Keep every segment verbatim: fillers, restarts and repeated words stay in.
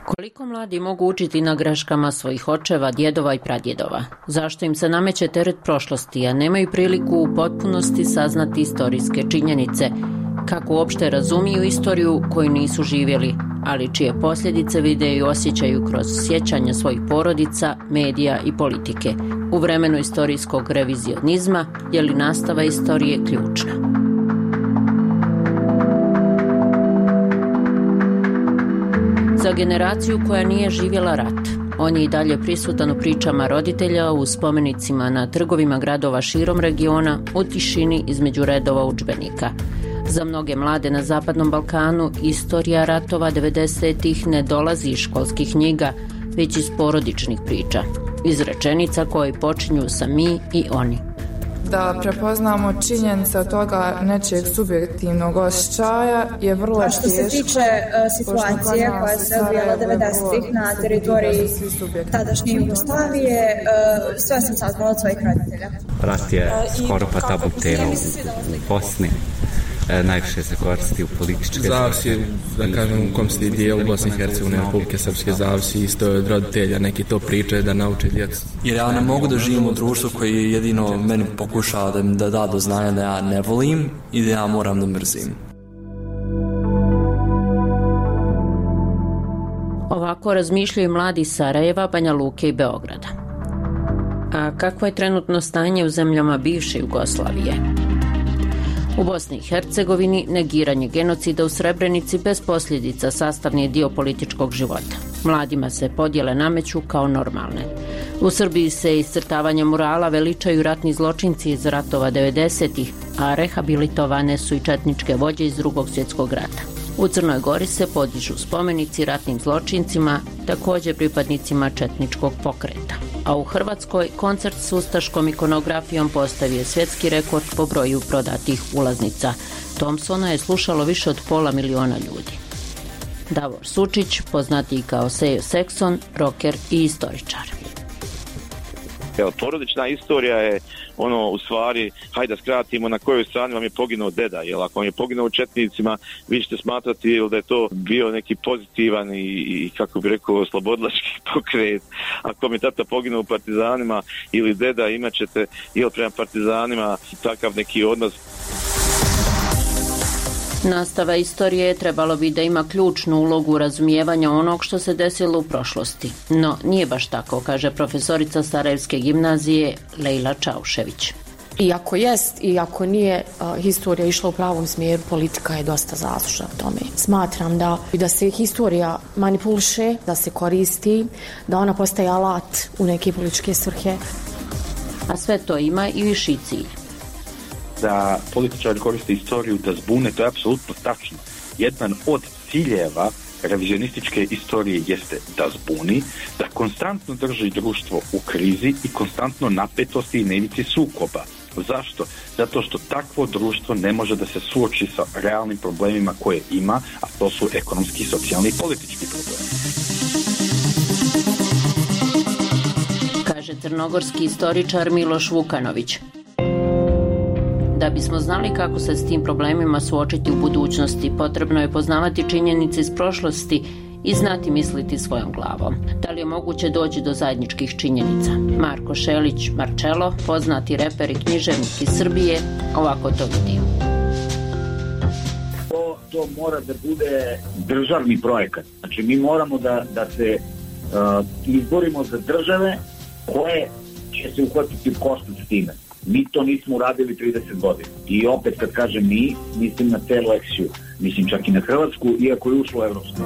Koliko mladi mogu učiti na greškama svojih očeva, djedova i pradjedova? Zašto im se nameće teret prošlosti, a nemaju priliku u potpunosti saznati istorijske činjenice? Kako uopšte razumiju istoriju koju nisu živjeli, ali čije posljedice vide i osjećaju kroz sjećanja svojih porodica, medija i politike? U vremenu istorijskog revizionizma je li nastava istorije ključna? Za generaciju koja nije živjela rat, on je i dalje prisutan u pričama roditelja, u spomenicima na trgovima gradova širom regiona, u tišini između redova udžbenika. Za mnoge mlade na Zapadnom Balkanu istorija ratova devedesetih ne dolazi iz školskih knjiga, već iz porodičnih priča, iz rečenica koje počinju sa mi i oni. Da prepoznamo činjenice od toga nečijeg subjektivnog osjećaja je vrlo teško. Što se tiče uh, situacije koja se odvijala devedesetih na teritoriji tadašnje Jugoslavije, uh, sve sam saznala od svojih roditelja. Rat je skoro pa tabu tema u Bosni. E, najviše se koristi u političke... Zavisi, da kažem, u kom se dijelu Bosne i Hercegovine, Republike Srpske, zavisi isto od roditelja, neki to pričaju da nauče djecu. Jer ja ne mogu da živim u društvu koji jedino meni pokušava da mi da da do znanja da ja ne volim i da ja moram da mrzim. Ovako razmišljaju mladi iz Sarajeva, Banja Luke i Beograda. A kakvo je trenutno stanje u zemljama bivše Jugoslavije? U Bosni i Hercegovini negiranje genocida u Srebrenici bez posljedica sastavni je dio političkog života. Mladima se podjele nameću kao normalne. U Srbiji se iscrtavanjem murala veličaju ratni zločinci iz ratova devedesetih, a rehabilitovane su i četničke vođe iz Drugog svjetskog rata. U Crnoj Gori se podižu spomenici ratnim zločincima, također pripadnicima četničkog pokreta. A u Hrvatskoj koncert s ustaškom ikonografijom postavio svjetski rekord po broju prodatih ulaznica. Thompsona je slušalo više od pola miliona ljudi. Davor Sučić, poznatiji kao Sejo Sekson, rocker i istoričar. Evo, porodična istorija je ono, u stvari, hajde da skratimo na kojoj strani vam je poginuo deda, jer ako vam je poginuo četnicima, vi ćete smatrati jel, da je to bio neki pozitivan i, i kako bi rekao, slobodlački pokret. Ako mi je tata poginuo u partizanima ili deda, imat ćete jel, prema partizanima takav neki odnos. Nastava istorije trebalo bi da ima ključnu ulogu u razumijevanju onog što se desilo u prošlosti. No, nije baš tako, kaže profesorica Sarajevske gimnazije Lejla Čaušević. Iako jest, iako nije uh, historija išla u pravom smjeru, politika je dosta zaslužna u tome. Smatram da, da se historija manipuliše, da se koristi, da ona postaje alat u neke političke svrhe. A sve to ima i viši cilj. Da političari koriste istoriju da zbune, to je apsolutno tačno. Jedan od ciljeva revizionističke istorije jeste da zbuni, da konstantno drži društvo u krizi i konstantno napetosti i na ivici sukoba. Zašto? Zato što takvo društvo ne može da se suoči sa realnim problemima koje ima, a to su ekonomski, socijalni i politički problemi. Kaže crnogorski istoričar Miloš Vukanović. Da bismo znali kako se s tim problemima suočiti u budućnosti, potrebno je poznavati činjenice iz prošlosti i znati misliti svojom glavom. Da li je moguće doći do zajedničkih činjenica? Marko Šelić Marcello, poznati reper i književnik iz Srbije, ovako to vidi. To, to mora da bude državni projekat. Znači mi moramo da, da se uh, izborimo za države koje će se uhvatiti u koštac s time. Mi to nismo uradili trideset godina. I opet kad kažem mi, mislim na celu eksiju. Mislim čak i na Hrvatsku, iako je ušlo u Evropsku.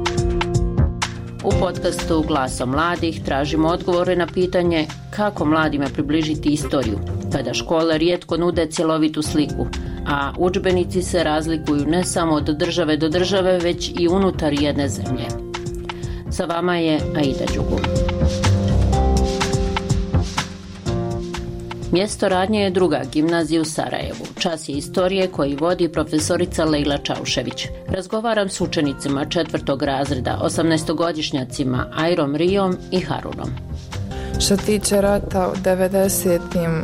U podcastu Glasom mladih tražimo odgovore na pitanje kako mladima približiti istoriju, kada škole rijetko nude cjelovitu sliku, a udžbenici se razlikuju ne samo od države do države, već i unutar jedne zemlje. Sa vama je Aida Đugu. Mjesto radnje je druga gimnazija u Sarajevu. Čas je istorije koji vodi profesorica Lejla Čaušević. Razgovaram s učenicima četvrtog razreda, osamnaestogodišnjacima Ajrom Rijom i Harunom. Što tiče rata u devedesetim,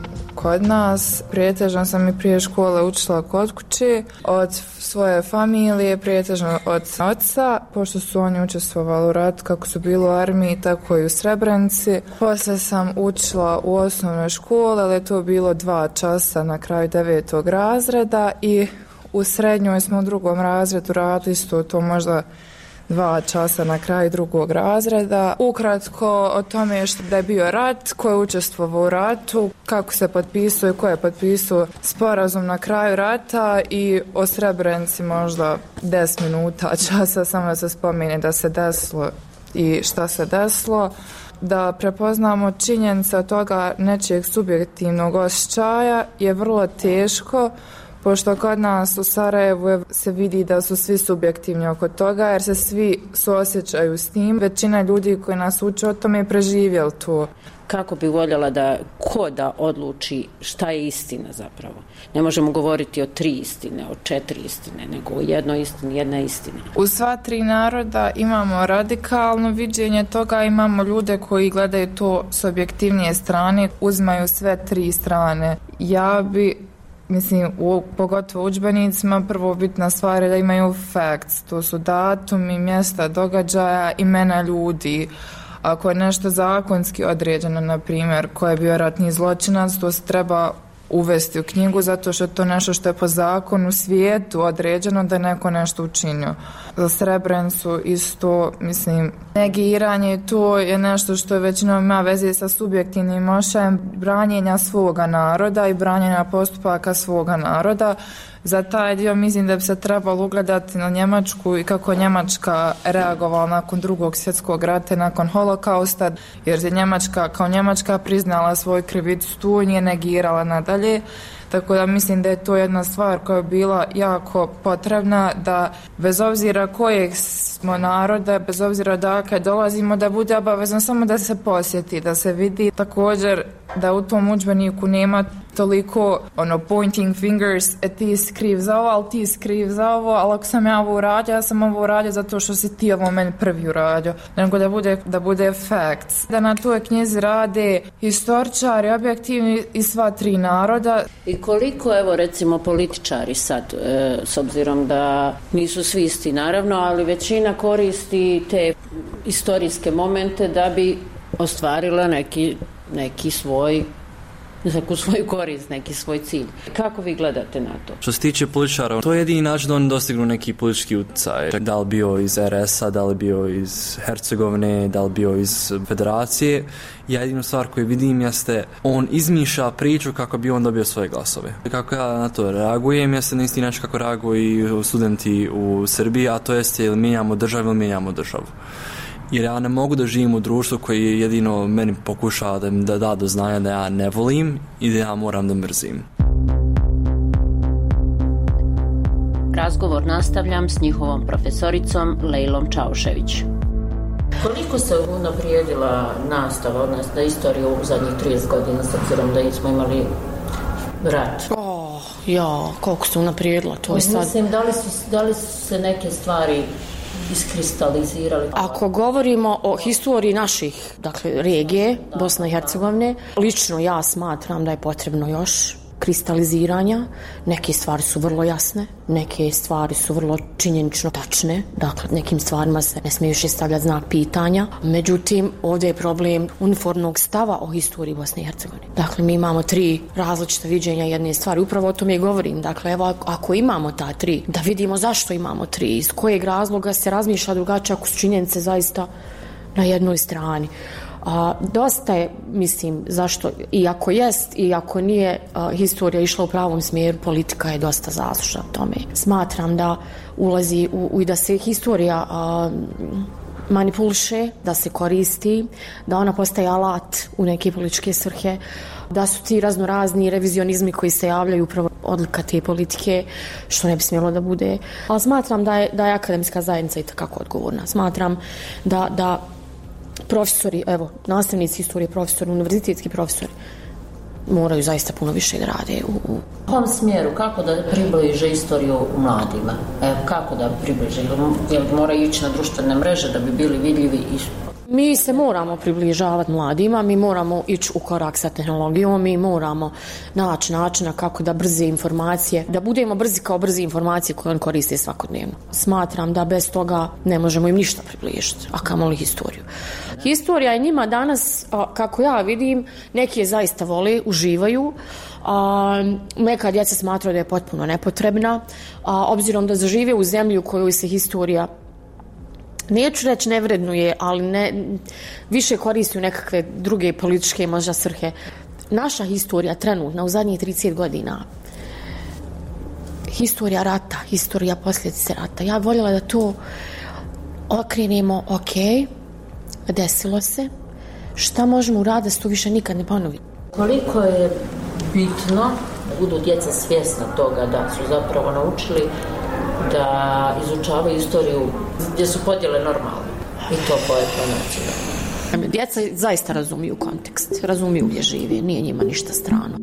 kod nas. Prijetežno sam i prije škole učila kod kuće, od svoje familije, prijetežno od oca, pošto su oni učestvovali u ratu kako su bili u armiji, tako i u Srebrenici. Poslije sam učila u osnovnoj školi, ali je to bilo dva časa na kraju devetog razreda i u srednjoj smo u drugom razredu radili isto to možda dva časa na kraju drugog razreda. Ukratko o tome što da je bio rat, ko je učestvovao u ratu, kako se potpisao i ko je potpisao sporazum na kraju rata i o Srebrenici možda deset minuta časa samo da se spomene da se desilo i šta se desilo. Da prepoznamo činjenice od toga nečijeg subjektivnog osjećaja je vrlo teško, pošto kod nas u Sarajevu se vidi da su svi subjektivni oko toga, jer se svi suosjećaju s tim. Većina ljudi koji nas uče o tome je preživjeli to. Kako bi voljela da ko da odluči šta je istina zapravo? Ne možemo govoriti o tri istine, o četiri istine, nego o jednoj istini, jedna istina. U sva tri naroda imamo radikalno viđenje toga, imamo ljude koji gledaju to s objektivnije strane, uzmaju sve tri strane. Ja bi Mislim, u, pogotovo u udžbenicima, prvo bitna stvar je da imaju facts, to su datumi, mjesta događaja, imena ljudi. Ako je nešto zakonski određeno, na primjer, ko je bio ratni zločinac, to se treba uvesti u knjigu, zato što je to nešto što je po zakonu svijetu određeno da je neko nešto učinio. Za Srebrenicu isto, mislim, negiranje, to je nešto što je većinom ima veze sa subjektivnim osjećajem branjenja svoga naroda i branjenja postupaka svoga naroda. Za taj dio mislim da bi se trebalo ugledati na Njemačku i kako Njemačka reagovala nakon drugog svjetskog rata, nakon holokausta, jer je Njemačka kao Njemačka priznala svoju krivicu tu i nije negirala nadalje. Tako da mislim da je to jedna stvar koja je bila jako potrebna, da bez obzira kojeg smo naroda, bez obzira odakle dolazimo, da bude obavezno samo da se posjeti, da se vidi. Također da u tom udžbeniku nema toliko ono pointing fingers, e ti si kriv za ovo, ali ti si kriv za ovo, ali ako sam ja ovo uradio, ja sam ovo uradio zato što si ti ovo meni prvi uradio. Nego da bude, da bude facts. Da na toj knjizi rade historičari, objektivni i sva tri naroda. I koliko, evo recimo, političari sad, e, s obzirom da nisu svi isti naravno, ali većina koristi te istorijske momente da bi ostvarila neki, neki svoj neku svoju korist, neki svoj cilj. Kako vi gledate na to? Što se tiče političara, to je jedini način da oni dostignu neki politički utjecaj. Da li bio iz er es a, da li bio iz Hercegovine, da li bio iz Federacije. Ja jedinu stvar koju vidim jeste on izmišlja priču kako bi on dobio svoje glasove. Kako ja na to reagujem, jeste na isti način kako reaguju studenti u Srbiji, a to jeste ili mijenjamo državu ili mijenjamo državu. Jer ja ne mogu da živim u društvu koji jedino meni pokušava da mi da, da do znanja da ja ne volim i da ja moram da mrzim. Razgovor nastavljam s njihovom profesoricom Lejlom Čaušević. Koliko se unaprijedila nastava, odnosno istorija u zadnjih trideset godina, s obzirom da smo imali rat? Oh, ja, koliko se unaprijedila, to je sad... Mislim, da li su, da li su se neke stvari iskristalizirali? Ako govorimo o historiji naših, dakle, regije, Bosne i Hercegovine, lično ja smatram da je potrebno još kristaliziranja. Neke stvari su vrlo jasne, neke stvari su vrlo činjenično tačne, dakle, nekim stvarima se ne smije više stavljati znak pitanja. Međutim, ovdje je problem uniformnog stava o historiji Bosne i Hercegovine. Dakle, mi imamo tri različita viđenja jedne stvari. Upravo o tome govorim. Dakle, evo, ako imamo ta tri, da vidimo zašto imamo tri, iz kojeg razloga se razmišlja drugačije ako su činjenice zaista na jednoj strani. A, dosta je, mislim, zašto, i ako jest i ako nije a, historija išla u pravom smjeru, politika je dosta zaslužna u tome. Smatram da ulazi u, u i da se historija a, manipuliše, da se koristi, da ona postaje alat u neke političke svrhe, da su ti raznorazni revizionizmi koji se javljaju upravo odlika te politike, što ne bi smjelo da bude. Ali smatram da je, da je akademska zajednica i takako odgovorna. Smatram da, da profesori, evo, nastavnici istorije, profesori, univerzitetski profesori moraju zaista puno više da rade u, u... U kom smjeru, kako da približe istoriju mladima? Evo, kako da približe? Jel mora ići na društvene mreže da bi bili vidljivi? Mi se moramo približavati mladima, mi moramo ići u korak sa tehnologijom, mi moramo naći načina kako da brze informacije, da budemo brzi kao brze informacije koje on koriste svakodnevno. Smatram da bez toga ne možemo im ništa približiti, a kamoli historiju. Historija je njima danas, kako ja vidim, neki je zaista vole, uživaju, a neka djeca smatraju da je potpuno nepotrebna, a obzirom da zažive u zemlji u kojoj se historija, neću reći ne vrednuje, ali ne, više koristi u nekakve druge političke možda svrhe. Naša historija trenutna u zadnjih trideset godina, historija rata, historija posljedice rata, ja voljela da to okrenemo, ok, desilo se, šta možemo uraditi da se to više nikad ne ponovi. Koliko je bitno da budu djeca svjesna toga da su zapravo naučili da izučavaju istoriju gdje su podjele normalne i to po etnonaciju. Djeca zaista razumiju kontekst, razumiju gdje žive, nije njima ništa strano.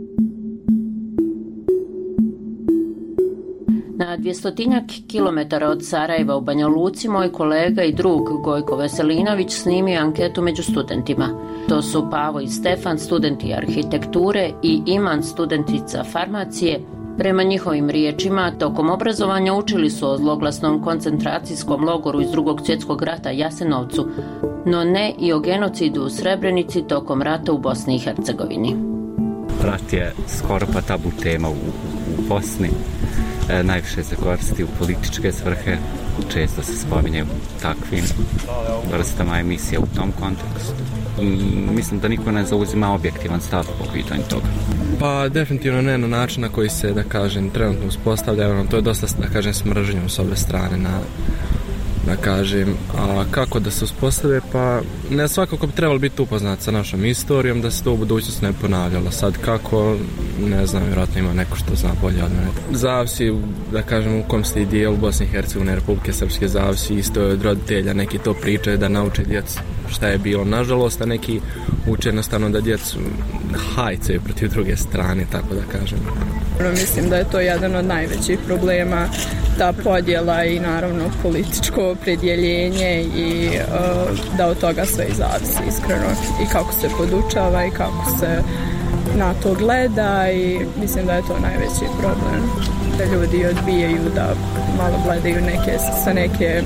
Na dvjestotinjak kilometara od Sarajeva u Banja Luci moj kolega i drug Gojko Veselinović snimio anketu među studentima. To su Pavo i Stefan, studenti arhitekture, i Iman, studentica farmacije. Prema njihovim riječima, tokom obrazovanja učili su o zloglasnom koncentracijskom logoru iz Drugog svjetskog rata Jasenovcu, no ne i o genocidu u Srebrenici tokom rata u Bosni i Hercegovini. Rat je skoro pa tabu tema u, u Bosni. E, najviše se koristi u političke svrhe, često se spominje u takvim vrstama emisija u tom kontekstu. I mislim da niko ne zauzima objektivan stav po pitanju toga. Pa definitivno ne na način na koji se, da kažem, trenutno uspostavlja, to je dosta, da kažem, smržnjom s ove strane na, da kažem, a kako da se uspostave, pa ne svakako bi trebalo biti upoznat sa našom istorijom, da se to u budućnosti ne ponavljalo. Sad kako, ne znam, vjerojatno ima neko što zna bolje od mene. Zavisi, da kažem, u kom ste dijelu Bosne i Hercegovine, Republike Srpske, zavisi isto od roditelja, neki to pričaju da nauče djecu šta je bilo. Nažalost, a neki uče jednostavno da djecu hajcaju protiv druge strane, tako da kažem. Mislim da je to jedan od najvećih problema, ta podjela i naravno političko opredjeljenje i uh, da od toga sve i zavisi iskreno i kako se podučava i kako se na to gleda i mislim da je to najveći problem, da ljudi odbijaju da malo gledaju neke, sa neke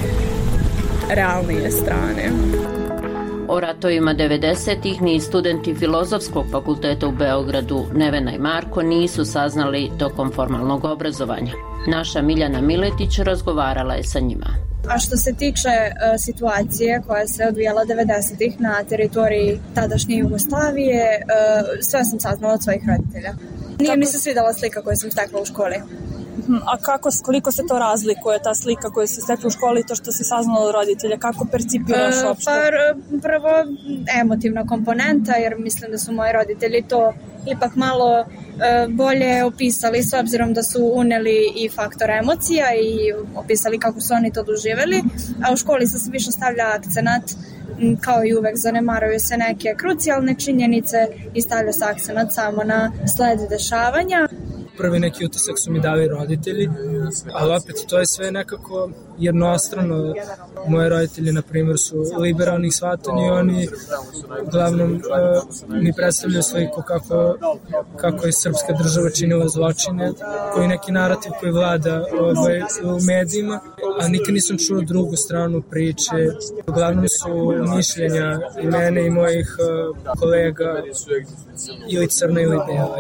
realnije strane. O ratovima devedesetih ni studenti Filozofskog fakulteta u Beogradu Nevena i Marko nisu saznali tokom formalnog obrazovanja. Naša Miljana Miletić razgovarala je sa njima. A što se tiče uh, situacije koja se odvijala devedesetih na teritoriji tadašnje Jugoslavije, uh, sve sam saznala od svojih roditelja. Nije kako mi se svidjela slika koju sam stekla u školi. A kako, koliko se to razlikuje, ta slika koju se stekla u školi i to što si saznala od roditelja? Kako percipiraš uh, uopšte? Pa prvo emotivna komponenta, jer mislim da su moji roditelji to ipak malo uh, bolje opisali s obzirom da su uneli i faktor emocija i opisali kako su oni to doživjeli, a u školi se više stavlja akcenat, kao i uvek zanemaruju se neke krucijalne činjenice i stavlja se akcenat samo na sled dešavanja. Prvi neki utisak su mi dali roditelji, ali opet to je sve nekako jednostrano. Moji roditelji, na primjer, su liberalnih shvatanja i oni uglavnom uh, mi predstavljaju sliku kako, kako je srpska država činila zločine, koji neki narativ koji vlada ovaj, u medijima, a nikad nisam čuo drugu stranu priče. Uglavnom su mišljenja i mene i mojih uh, kolega ili crna ili bela.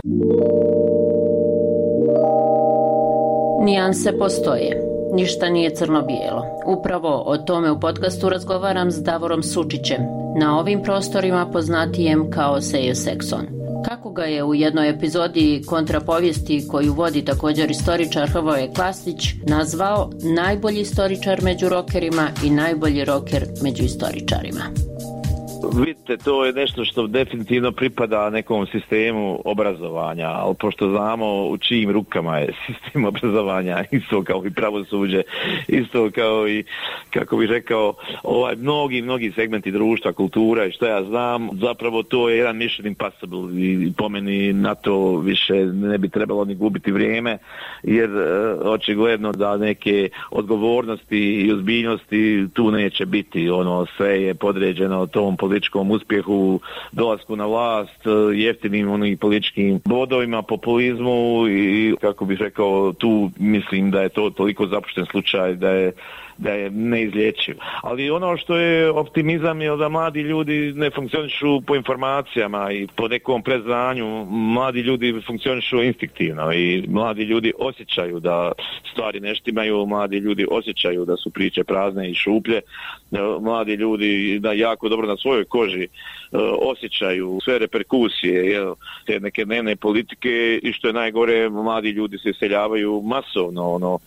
Nijanse postoje. Ništa nije crno-bijelo. Upravo o tome u podcastu razgovaram s Davorom Sučićem, na ovim prostorima poznatijem kao Sejo Sekson. Kako ga je u jednoj epizodi kontrapovijesti koju vodi također istoričar Hrvoje Klastić nazvao najbolji istoričar među rokerima i najbolji roker među istoričarima. Vidite, to je nešto što definitivno pripada nekom sistemu obrazovanja, ali pošto znamo u čijim rukama je sistem obrazovanja, isto kao i pravosuđe, isto kao i, kako bih rekao, ovaj, mnogi, mnogi segmenti društva, kultura i što ja znam, zapravo to je jedan mission impossible i po meni na to više ne bi trebalo ni gubiti vrijeme, jer očigledno da neke odgovornosti i ozbiljnosti tu neće biti. Ono, sve je podređeno tom političkom uspjehu, dolasku na vlast, jeftinim onih političkim bodovima, populizmu i, kako bih rekao, tu mislim da je to toliko zapušten slučaj da je da je neizlječiv. Ali ono što je optimizam je da mladi ljudi ne funkcionišu po informacijama i po nekom predznanju. Mladi ljudi funkcionišu instinktivno i mladi ljudi osjećaju da stvari ne štimaju, mladi ljudi osjećaju da su priče prazne i šuplje, mladi ljudi da jako dobro na svojoj koži osjećaju sve reperkusije, jel, te neke dnevne politike i što je najgore, mladi ljudi se iseljavaju masovno ono,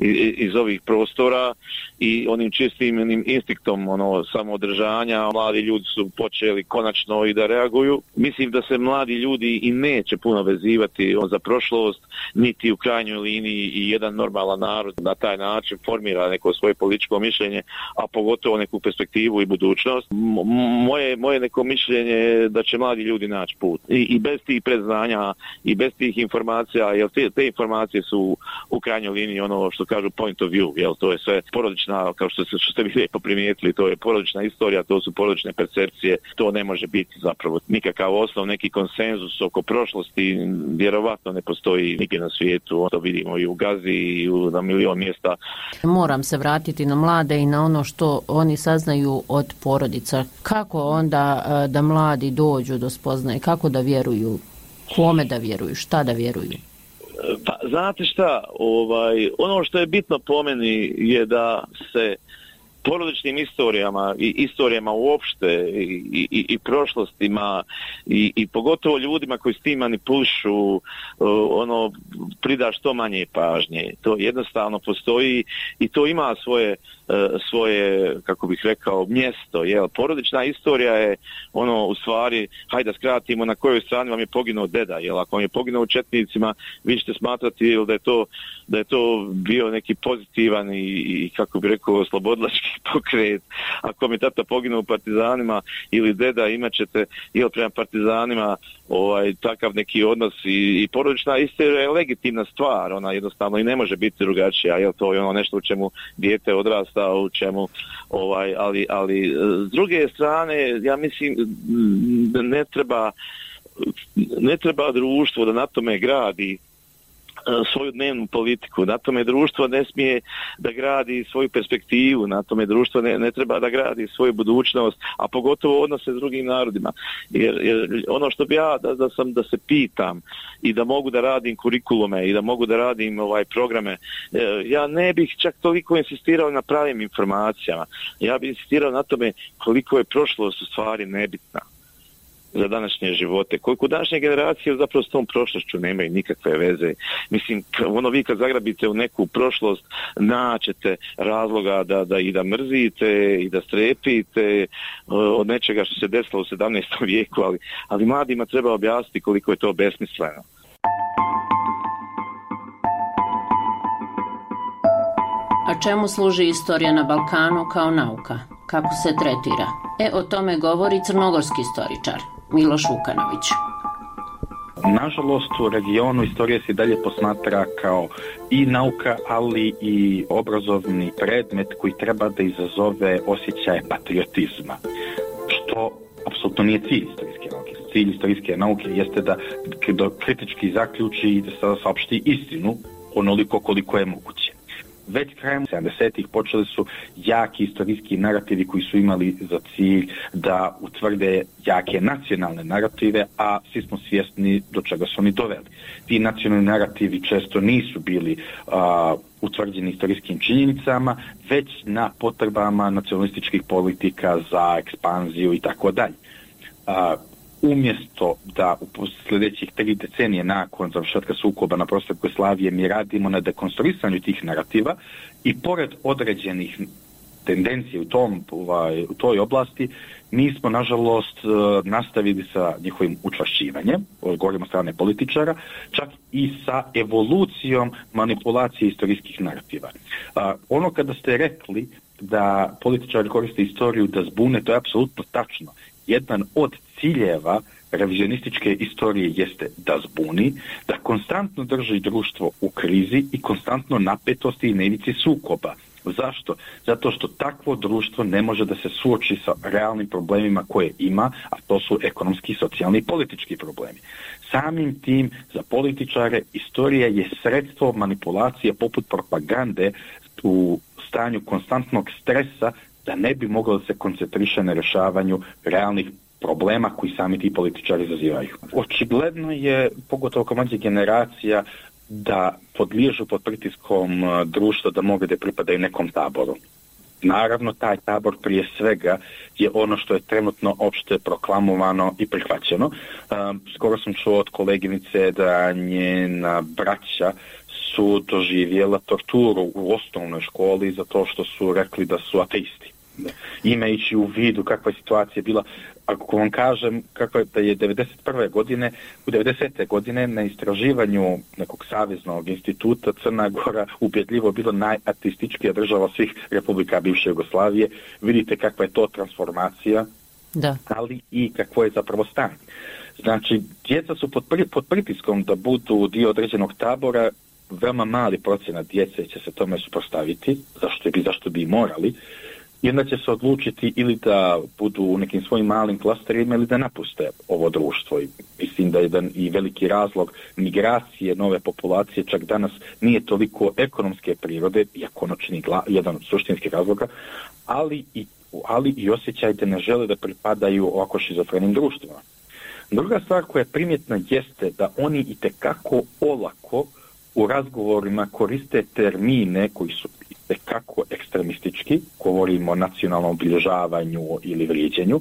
iz ovih prostora i onim čistim onim instinktom ono, samoodržanja mladi ljudi su počeli konačno i da reaguju. Mislim da se mladi ljudi i neće puno vezivati za prošlost, niti u krajnjoj liniji i jedan normalan narod na taj način formira neko svoje političko mišljenje, a pogotovo neku perspektivu i budućnost. Moje, moje neko mišljenje je da će mladi ljudi naći put. I, i bez tih predznanja i bez tih informacija, jer te, te informacije su u krajnjoj liniji ono što kažu point of view, jel, to je sve porodična, kao što, se, što ste vi lijepo primijetili, to je porodična istorija, to su porodične percepcije, to ne može biti zapravo nikakav osnov, neki konsenzus oko prošlosti, vjerovatno ne postoji nigdje na svijetu, to vidimo i u Gazi i u, na milion mjesta. Moram se vratiti na mlade i na ono što oni saznaju od porodica. Kako onda da mladi dođu do spoznaje, kako da vjeruju, kome da vjeruju, šta da vjeruju? Pa, znate šta, ovaj, ono što je bitno po meni je da se porodičnim istorijama i istorijama uopšte i, i, i prošlostima i, i pogotovo ljudima koji s tim manipulišu uh, ono prida što manje pažnje. To jednostavno postoji i to ima svoje uh, svoje, kako bih rekao, mjesto. Jel? Porodična istorija je ono u stvari, hajde da skratimo, na kojoj strani vam je poginuo deda. Jel? Ako vam je poginuo u četnicima, vi ćete smatrati jel, da je to da je to bio neki pozitivan i, i kako bih rekao, slobodlački pokret. Ako mi tata poginuo u partizanima ili deda, imat ćete jel, prema partizanima ovaj, takav neki odnos i, i porodična istorija je legitimna stvar, ona jednostavno i ne može biti drugačija, jel, to je ono nešto u čemu dijete odrasta, u čemu ovaj, ali, ali s druge strane ja mislim ne treba ne treba društvo da na tome gradi svoju dnevnu politiku, na tome društvo ne smije da gradi svoju perspektivu, na tome društvo ne, ne treba da gradi svoju budućnost, a pogotovo odnose s drugim narodima. Jer, jer ono što bi ja da, da sam da se pitam i da mogu da radim kurikulume i da mogu da radim ovaj programe, ja ne bih čak toliko insistirao na pravim informacijama. Ja bih insistirao na tome koliko je prošlost u stvari nebitna za današnje živote. Koliko današnje generacije zapravo s tom prošlošću nemaju nikakve veze. Mislim, ono vi kad zagrabite u neku prošlost, naćete razloga da, da i da mrzite i da strepite od nečega što se desilo u sedamnaestom vijeku, ali, ali mladima treba objasniti koliko je to besmisleno. A čemu služi istorija na Balkanu kao nauka? Kako se tretira? E, o tome govori crnogorski istoričar Miloš Vukanović. Nažalost, u regionu istorija se dalje posmatra kao i nauka, ali i obrazovni predmet koji treba da izazove osjećaje patriotizma, što apsolutno nije cilj istorijske nauke. Cilj istorijske nauke jeste da, da kritički zaključi i da saopšti istinu onoliko koliko je moguće. Već krajem sedamdesetih počeli su jaki istorijski narativi koji su imali za cilj da utvrde jake nacionalne narative, a svi smo svjesni do čega su oni doveli. Ti nacionalni narativi često nisu bili a, utvrđeni istorijskim činjenicama, već na potrebama nacionalističkih politika za ekspanziju i tako dalje. Umjesto da u sljedećih tri decenije nakon završetka sukoba na prostoru Jugoslavije mi radimo na dekonstruisanju tih narativa i pored određenih tendencije u, tom, ovaj, u toj oblasti, mi smo nažalost nastavili sa njihovim učvršćivanjem, govorimo strane političara, čak i sa evolucijom manipulacije istorijskih narativa. A, ono kada ste rekli da političari koriste istoriju da zbune, to je apsolutno tačno. Jedan od ciljeva revizionističke istorije jeste da zbuni, da konstantno drži društvo u krizi i konstantno napetosti i na ivici sukoba. Zašto? Zato što takvo društvo ne može da se suoči sa realnim problemima koje ima, a to su ekonomski, socijalni i politički problemi. Samim tim, za političare, istorija je sredstvo manipulacije poput propagande u stanju konstantnog stresa da ne bi moglo da se koncentriše na rješavanju realnih problema koji sami ti političari izazivaju. Očigledno je, pogotovo kod mlađih generacija, da podliježu pod pritiskom društva da mogu da pripadaju nekom taboru. Naravno, taj tabor prije svega je ono što je trenutno opšte proklamovano i prihvaćeno. Um, skoro sam čuo od koleginice da njena braća su doživjela torturu u osnovnoj školi zato što su rekli da su ateisti. Imajući u vidu kakva je situacija bila, ako vam kažem kako je da je devedeset prve godine, u devedesete godine na istraživanju nekog saveznog instituta Crna Gora ubjedljivo bilo najateističkija država svih republika bivše Jugoslavije, vidite kakva je to transformacija, da. Ali i kakvo je zapravo stanje. Znači, djeca su pod, pri, pod pritiskom da budu dio određenog tabora, veoma mali procenat djece će se tome suprotstaviti, zašto bi, zašto bi morali, i onda će se odlučiti ili da budu u nekim svojim malim klasterima ili da napuste ovo društvo. I mislim da je jedan i veliki razlog migracije nove populacije čak danas nije toliko ekonomske prirode, iako ono čini gla, jedan od suštinskih razloga, ali i, ali i osjećaj da ne žele da pripadaju ovako šizofrenim društvima. Druga stvar koja je primjetna jeste da oni itekako olako u razgovorima koriste termine koji su itekako ekstremistički, govorimo o nacionalnom obilježavanju ili vrijeđenju,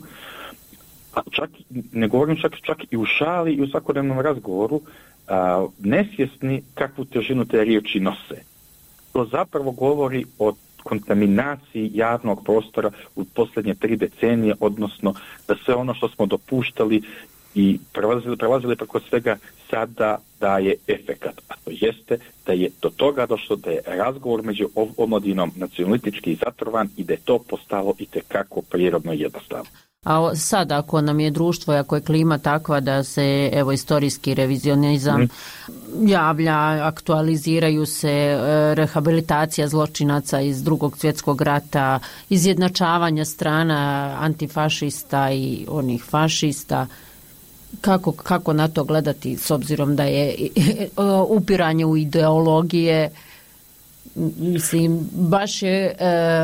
a čak, ne govorim čak, čak i u šali i u svakodnevnom razgovoru, a, nesvjesni kakvu težinu te riječi nose. To zapravo govori o kontaminaciji javnog prostora u posljednje tri decenije, odnosno da sve ono što smo dopuštali i prelazili, prelazili preko svega sada daje efekat, a to jeste da je do toga došlo da je razgovor među omladinom nacionalistički zatrovan i da je to postalo itekako prirodno jednostavno. A sad ako nam je društvo, ako je klima takva da se evo istorijski revizionizam mm. javlja, aktualiziraju se, rehabilitacija zločinaca iz Drugog svjetskog rata, izjednačavanja strana antifašista i onih fašista, Kako, kako na to gledati s obzirom da je upiranje u ideologije, mislim, baš je e,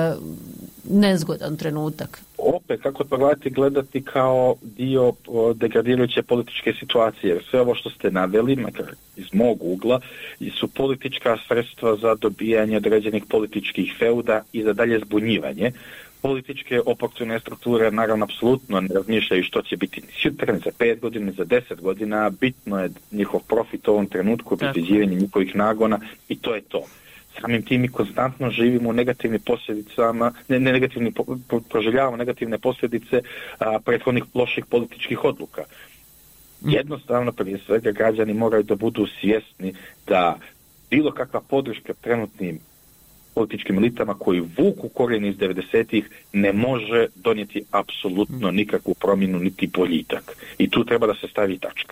nezgodan trenutak. Opet, kako to gledati, gledati kao dio degradirajuće političke situacije, jer sve ovo što ste naveli, makar iz mog ugla, su politička sredstva za dobijanje određenih političkih feuda i za dalje zbunjivanje. Političke oportune strukture naravno apsolutno ne razmišljaju što će biti sutra, za pet godina, za deset godina, bitno je njihov profit u ovom trenutku, obezbeđivanje njihovih nagona i to je to. Samim tim mi konstantno živimo u negativnim posljedicama, ne, ne negativni, po, proživljavamo negativne posljedice a, prethodnih loših političkih odluka. Jednostavno, prije svega, građani moraju da budu svjesni da bilo kakva podrška trenutnim političkim elitama koji vuku korijene iz devedesetih ne može donijeti apsolutno nikakvu promjenu niti boljitak. I tu treba da se stavi tačka.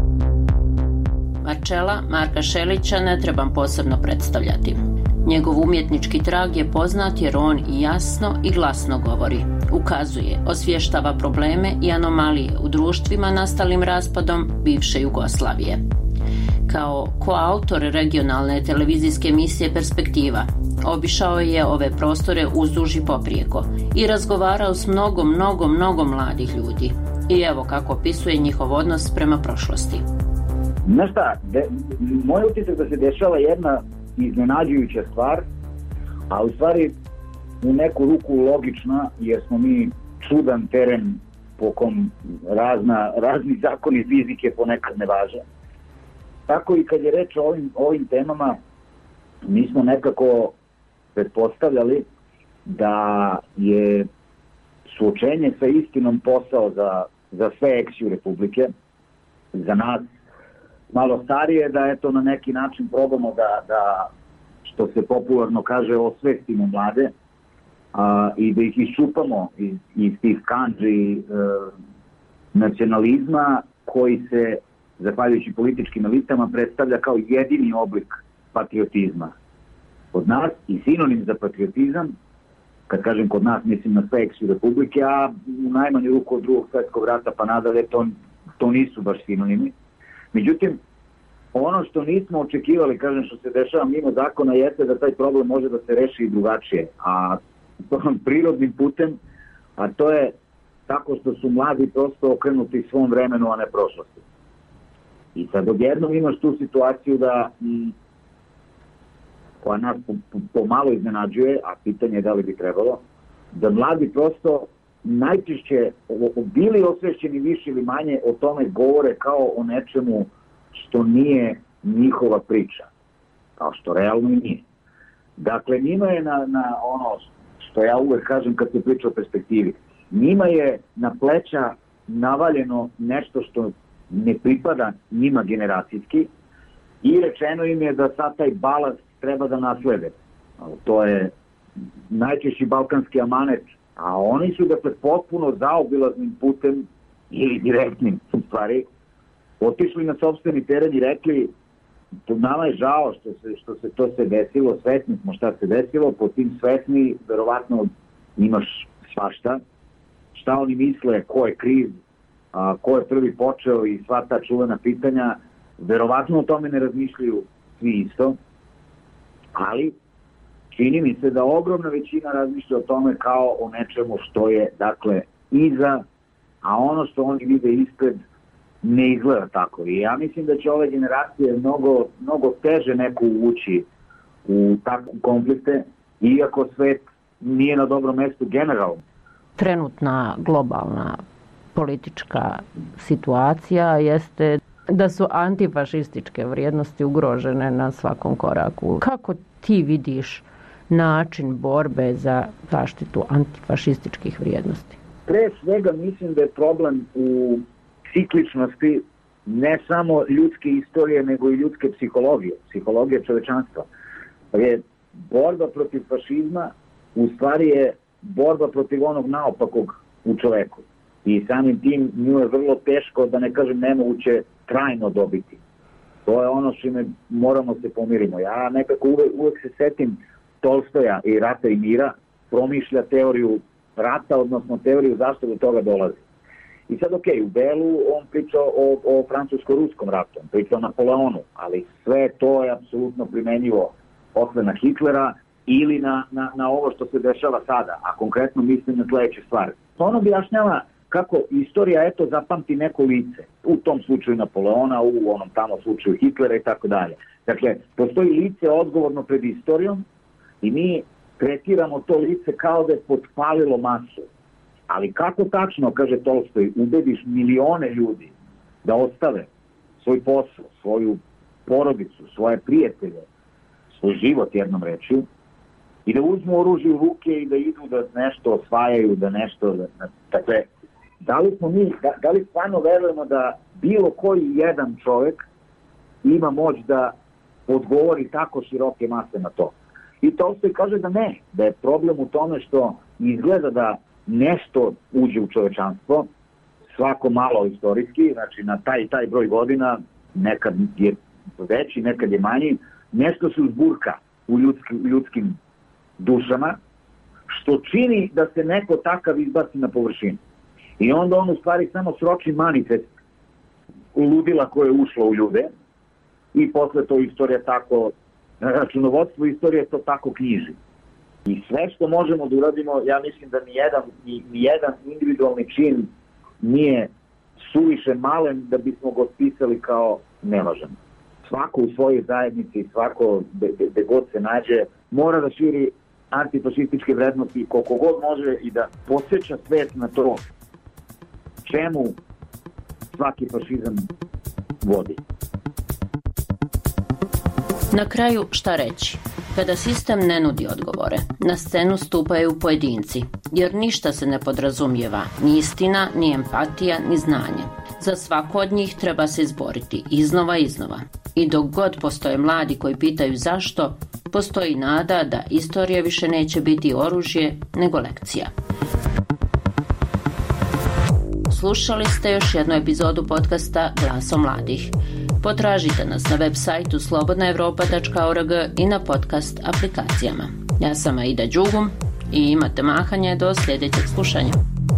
Marčela Marka Šelića ne trebam posebno predstavljati. Njegov umjetnički trag je poznat jer on i jasno i glasno govori. Ukazuje, osvještava probleme i anomalije u društvima nastalim raspadom bivše Jugoslavije. Kao koautor regionalne televizijske emisije Perspektiva, obišao je ove prostore uzduž i poprijeko i razgovarao s mnogo, mnogo, mnogo mladih ljudi. I evo kako opisuje njihov odnos prema prošlosti. Znaš šta, de, moj utisak da se dešava jedna iznenađujuća stvar, a u stvari u neku ruku logična, jer smo mi čudan teren po kom razna, razni zakoni fizike ponekad ne važe. Tako i kad je reč o ovim, ovim temama, mi smo nekako pretpostavljali da je suočenje sa istinom posao za, za sve eksiju Republike, za nas malo starije, da eto na neki način probamo da, da što se popularno kaže, osvestimo mlade a, i da ih iščupamo iz, iz tih kandži e, nacionalizma koji se, zahvaljujući političkim elitama, predstavlja kao jedini oblik patriotizma. Kod nas i sinonim za patriotizam, kad kažem kod nas, mislim na sve eksiju Republike, a u najmanju ruku od drugog svjetskog rata pa nadalje, to, to nisu baš sinonimi. Međutim, ono što nismo očekivali, kažem, što se dešava mimo zakona, jeste da taj problem može da se reši i drugačije, a prirodnim putem, a to je tako što su mladi prosto okrenuti svom vremenu, a ne prošlosti. I sad odjednom imaš tu situaciju da m, koja nas pomalo iznenađuje, a pitanje je da li bi trebalo, da mladi prosto najčešće bili osvešćeni više ili manje o tome govore kao o nečemu što nije njihova priča, kao što realno i nije. Dakle, njima je na, na ono što ja uvek kažem kad se priča o perspektivi, njima je na pleća navaljeno nešto što ne pripada njima generacijski i rečeno im je da sad taj balast treba da naslede. To je najčešći balkanski amanet, a oni su dakle potpuno zaobilaznim putem ili direktnim u stvari otišli na sopstveni teren i rekli nama je žao što se, što se to se desilo, svesni smo šta se desilo, po tim svesni verovatno imaš svašta, šta oni misle, ko je kriv, a, ko je prvi počeo i sva ta čuvena pitanja, verovatno o tome ne razmišljaju svi isto, ali čini mi se da ogromna većina razmišlja o tome kao o nečemu što je, dakle, iza, a ono što oni vide ispred ne izgleda tako. I ja mislim da će ove generacije mnogo, mnogo teže neko uvući u takve konflikte, iako svet nije na dobrom mestu generalno. Trenutna globalna politička situacija jeste da su antifašističke vrijednosti ugrožene na svakom koraku. Kako ti vidiš način borbe za zaštitu antifašističkih vrijednosti? Pre svega mislim da je problem u cikličnosti ne samo ljudske istorije, nego i ljudske psihologije, psihologije čovečanstva. Je borba protiv fašizma u stvari je borba protiv onog naopakog u čoveku. I samim tim nju je vrlo teško, da ne kažem nemoguće, trajno dobiti. To je ono što me moramo se pomirimo. Ja nekako uvek, uvek se setim Tolstoja i Rata i mira, promišlja teoriju rata, odnosno teoriju zašto do toga dolazi. I sad, ok, u Belu on priča o, o francusko-ruskom ratu, on priča o Napoleonu, ali sve to je apsolutno primenjivo posle na Hitlera ili na, na, na ovo što se dešava sada, a konkretno mislim na sledeće stvari. On objašnjava kako istorija, eto, zapamti neko lice, u tom slučaju Napoleona, u onom tamo slučaju Hitlera i tako dalje. Dakle, postoji lice odgovorno pred istorijom i mi tretiramo to lice kao da je potpalilo masu. Ali kako tačno, kaže Tolstoj, ubediš milione ljudi da ostave svoj posao, svoju porodicu, svoje prijatelje, svoj život jednom rečju, i da uzmu oružje u ruke i da idu da nešto osvajaju, da nešto... Da, dakle, da li smo mi, da, da li stvarno verujemo da bilo koji jedan čovjek ima moć da odgovori tako široke mase na to? I Tolstoj kaže da ne, da je problem u tome što izgleda da nešto uđe u čovečanstvo, svako malo istorijski, znači na taj taj broj godina, nekad je veći, nekad je manji, nešto se uzburka u ljudski, ljudskim dušama, što čini da se neko takav izbaci na površinu. I onda on u stvari samo sroči manifest ludila koje je ušlo u ljude i posle to istorija tako, računovodstvo istorije to tako knjiži. I sve što možemo da uradimo, ja mislim da nijedan, nijedan individualni čin nije suviše malen da bismo ga otpisali kao nevažan. Svako u svojoj zajednici, svako gde god se nađe, mora da širi antifašističke vrednosti koliko god može i da podsjeća svet na to čemu svaki fašizam vodi. Na kraju, šta reći? Kada sistem ne nudi odgovore, na scenu stupaju pojedinci, jer ništa se ne podrazumijeva, ni istina, ni empatija, ni znanje. Za svako od njih treba se izboriti iznova iznova. I dok god postoje mladi koji pitaju zašto, postoji nada da istorija više neće biti oružje nego lekcija. Slušali ste još jednu epizodu podcasta Glasom mladih. Potražite nas na web sajtu slobodna europa tačka org i na podcast aplikacijama. Ja sam Aida Đugum i imate mahanje do sljedećeg slušanja.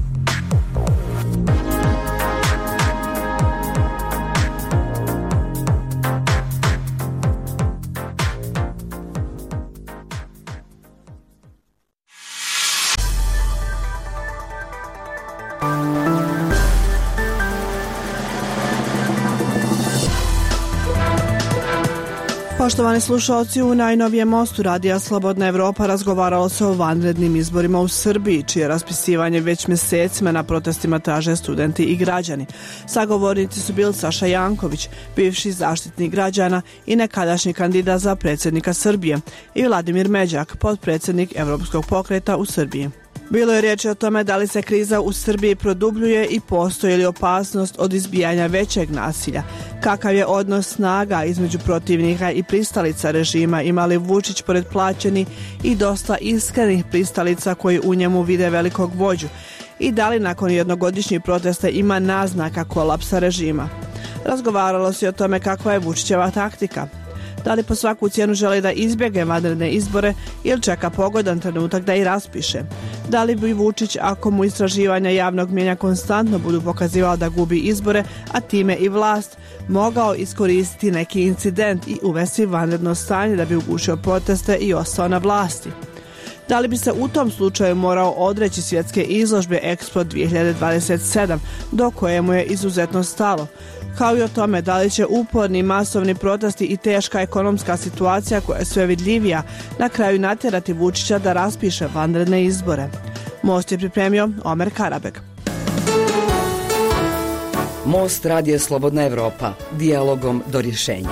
Poštovani slušalci, u najnovijem mostu radija Slobodna Evropa razgovaralo se o vanrednim izborima u Srbiji, čije raspisivanje već mjesecima na protestima traže studenti i građani. Sagovornici su bili Saša Janković, bivši zaštitnik građana i nekadašnji kandidat za predsjednika Srbije, i Vladimir Međak, potpredsjednik Evropskog pokreta u Srbiji. Bilo je riječi o tome da li se kriza u Srbiji produbljuje i postoji li opasnost od izbijanja većeg nasilja. Kakav je odnos snaga između protivnika i pristalica režima, ima li Vučić pored plaćenih i dosta iskrenih pristalica koji u njemu vide velikog vođu, i da li nakon jednogodišnjih protesta ima naznaka kolapsa režima. Razgovaralo se o tome kakva je Vučićeva taktika. Da li po svaku cijenu želi da izbjegne vanredne izbore ili čeka pogodan trenutak da ih raspiše? Da li bi Vučić, ako mu istraživanja javnog mnijenja konstantno budu pokazivala da gubi izbore, a time i vlast, mogao iskoristiti neki incident i uvesti vanredno stanje da bi ugušio proteste i ostao na vlasti? Da li bi se u tom slučaju morao odreći svjetske izložbe Expo dvije hiljade dvadeset sedam, do koje mu je izuzetno stalo? Kao i o tome da li će uporni masovni protesti i teška ekonomska situacija koja je sve vidljivija na kraju natjerati Vučića da raspiše vanredne izbore. Most je pripremio Omer Karabek. Most radije Slobodna Evropa, dijalogom do rješenja.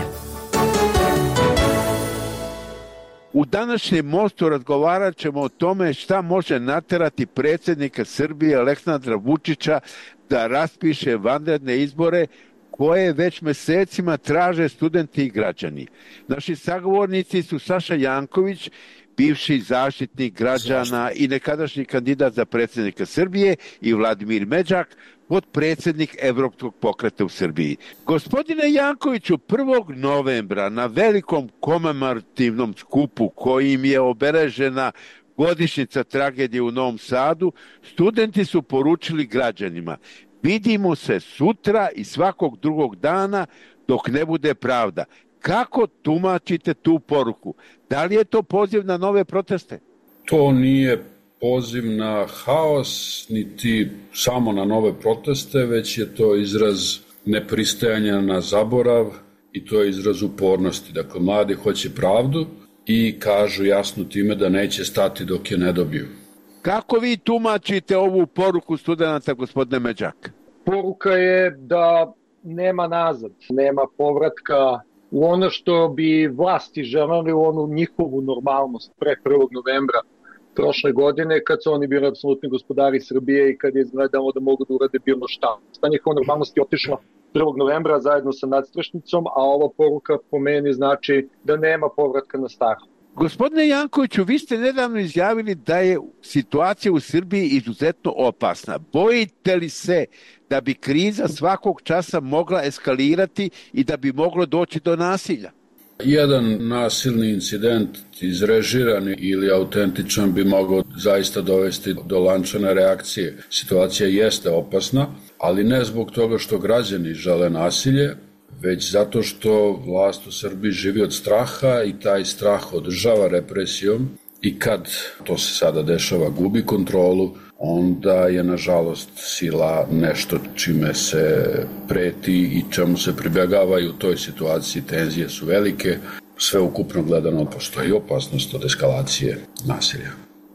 U današnjem mostu razgovarat ćemo o tome šta može natjerati predsjednika Srbije Aleksandra Vučića da raspiše vanredne izbore koje već mjesecima traže studenti i građani. Naši sagovornici su Saša Janković, bivši zaštitnik građana i nekadašnji kandidat za predsjednika Srbije, i Vladimir Međak, potpredsjednik Evropskog pokreta u Srbiji. Gospodine Jankoviću, prvog novembra na velikom komemorativnom skupu kojim je obeležena godišnjica tragedije u Novom Sadu, studenti su poručili građanima: vidimo se sutra i svakog drugog dana dok ne bude pravda. Kako tumačite tu poruku? Da li je to poziv na nove proteste? To nije poziv na haos, niti samo na nove proteste, već je to izraz nepristajanja na zaborav i to je izraz upornosti. Dakle, mladi hoće pravdu i kažu jasno time da neće stati dok je ne dobiju. Kako vi tumačite ovu poruku studenta, gospodine Međak? Poruka je da nema nazad, nema povratka u ono što bi vlasti želeli, u onu njihovu normalnost pre prvog novembra prošle godine, kad su oni bili apsolutni gospodari Srbije i kad je izgledalo da mogu da urade bilo šta. Ta njihova normalnost je otišla prvog novembra zajedno sa nadstrešnicom, a ova poruka po meni znači da nema povratka na staro. Gospodine Jankoviću, vi ste nedavno izjavili da je situacija u Srbiji izuzetno opasna. Bojite li se da bi kriza svakog časa mogla eskalirati i da bi moglo doći do nasilja? Jedan nasilni incident, izrežiran ili autentičan, bi mogao zaista dovesti do lančane reakcije. Situacija jeste opasna, ali ne zbog toga što građani žele nasilje, već zato što vlast u Srbiji živi od straha i taj strah održava represijom i kad to se sada dešava, gubi kontrolu, onda je nažalost sila nešto čime se preti i čemu se pribjegavaju. U toj situaciji tenzije su velike, sve ukupno gledano postoji opasnost od eskalacije nasilja.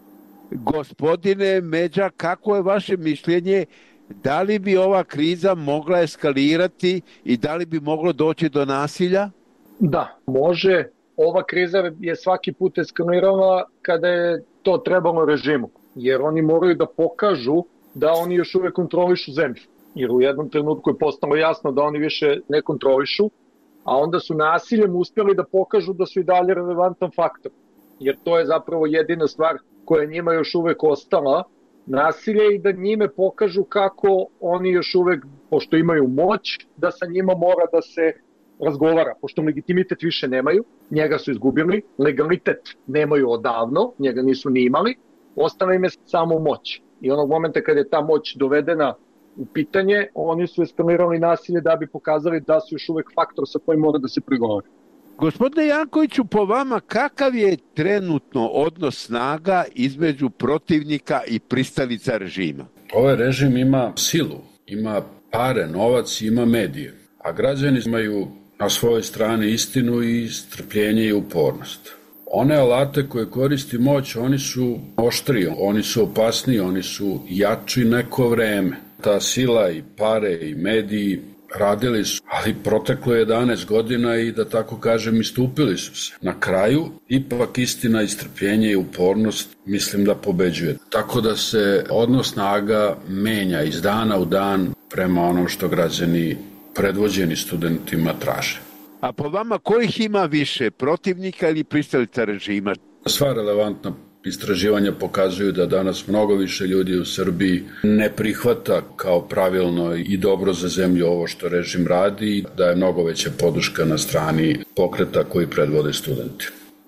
Gospodine Međa, kako je vaše mišljenje? Da li bi ova kriza mogla eskalirati i da li bi moglo doći do nasilja? Da, može. ova kriza je svaki put eskalirala kada je to trebalo režimu, jer oni moraju da pokažu da oni još uvek kontrolišu zemlju. Jer u jednom trenutku je postalo jasno da oni više ne kontrolišu, a onda su nasiljem uspjeli da pokažu da su i dalje relevantan faktor. Jer to je zapravo jedina stvar koja njima još uvek ostala, nasilje, i da njime pokažu kako oni još uvek, pošto imaju moć, da sa njima mora da se razgovara, pošto legitimitet više nemaju, njega su izgubili, legalitet nemaju odavno, njega nisu ni imali, ostala im je samo moć. I onog momenta kad je ta moć dovedena u pitanje, oni su eskalirali nasilje da bi pokazali da su još uvek faktor sa kojim mora da se pregovara. Gospodine Jankoviću, po vama kakav je trenutno odnos snaga između protivnika i pristalica režima? Ovaj režim ima silu, ima pare, novac, ima medije, a građani imaju na svojoj strani istinu i strpljenje i upornost. One alate koje koristi moć, oni su oštriji, oni su opasniji, oni su jači neko vreme. Ta sila i pare i mediji radili su, ali proteklo jedanaest godina i da tako kažem istupili su se. Na kraju, ipak istina i strpljenje i upornost mislim da pobeđuje. Tako da se odnos snaga menja iz dana u dan prema onom što građani predvođeni studentima traže. A po vama kojih ima više, protivnika ili pristalica režima? Sva relevantna istraživanja pokazuju da danas mnogo više ljudi u Srbiji ne prihvata kao pravilno i dobro za zemlju ovo što režim radi, da je mnogo veća podrška na strani pokreta koji predvode studenti.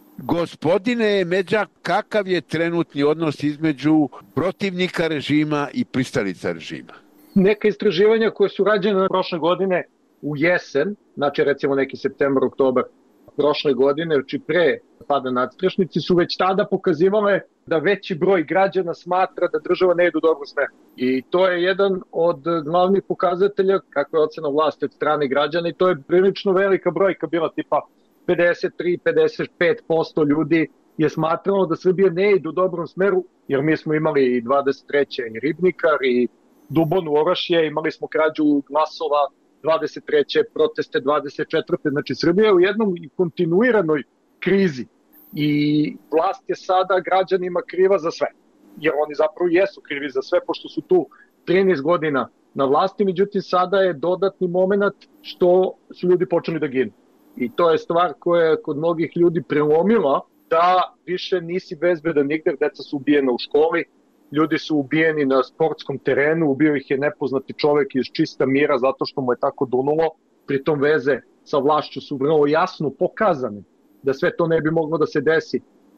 Gospodine Međak, kakav je trenutni odnos između protivnika režima i pristalica režima? Neka istraživanja koje su rađene prošle godine u jesen, znači recimo neki septembar, oktobar prošle godine, znači pre pada nadstrešnici, su već tada pokazivale da veći broj građana smatra da država ne ide u dobru smeru. I to je jedan od glavnih pokazatelja kakva je ocena vlasti od strane građana, i to je prilično velika brojka bila, tipa pedeset tri do pedeset pet posto ljudi je smatralo da Srbija ne ide u dobrom smeru, jer mi smo imali i dvadeset treće i Ribnikar i Dubonu Orašje, imali smo krađu glasova dvadeset treće proteste dvadeset četvrte Znači Srbija je u jednom kontinuiranoj krizi i vlast je sada građanima kriva za sve. Jer oni zapravo jesu krivi za sve, pošto su tu trinaest godina na vlasti, međutim sada je dodatni moment što su ljudi počeli da ginu. I to je stvar koja je kod mnogih ljudi prelomila da više nisi bezbedan nigde, deca su ubijena u školi, ljudi su ubijeni na sportskom terenu, ubio ih je nepoznati čovek iz čista mira zato što mu je tako dunulo, pritom veze sa vlašću su vrlo jasno pokazane, da sve to ne bi moglo da se desi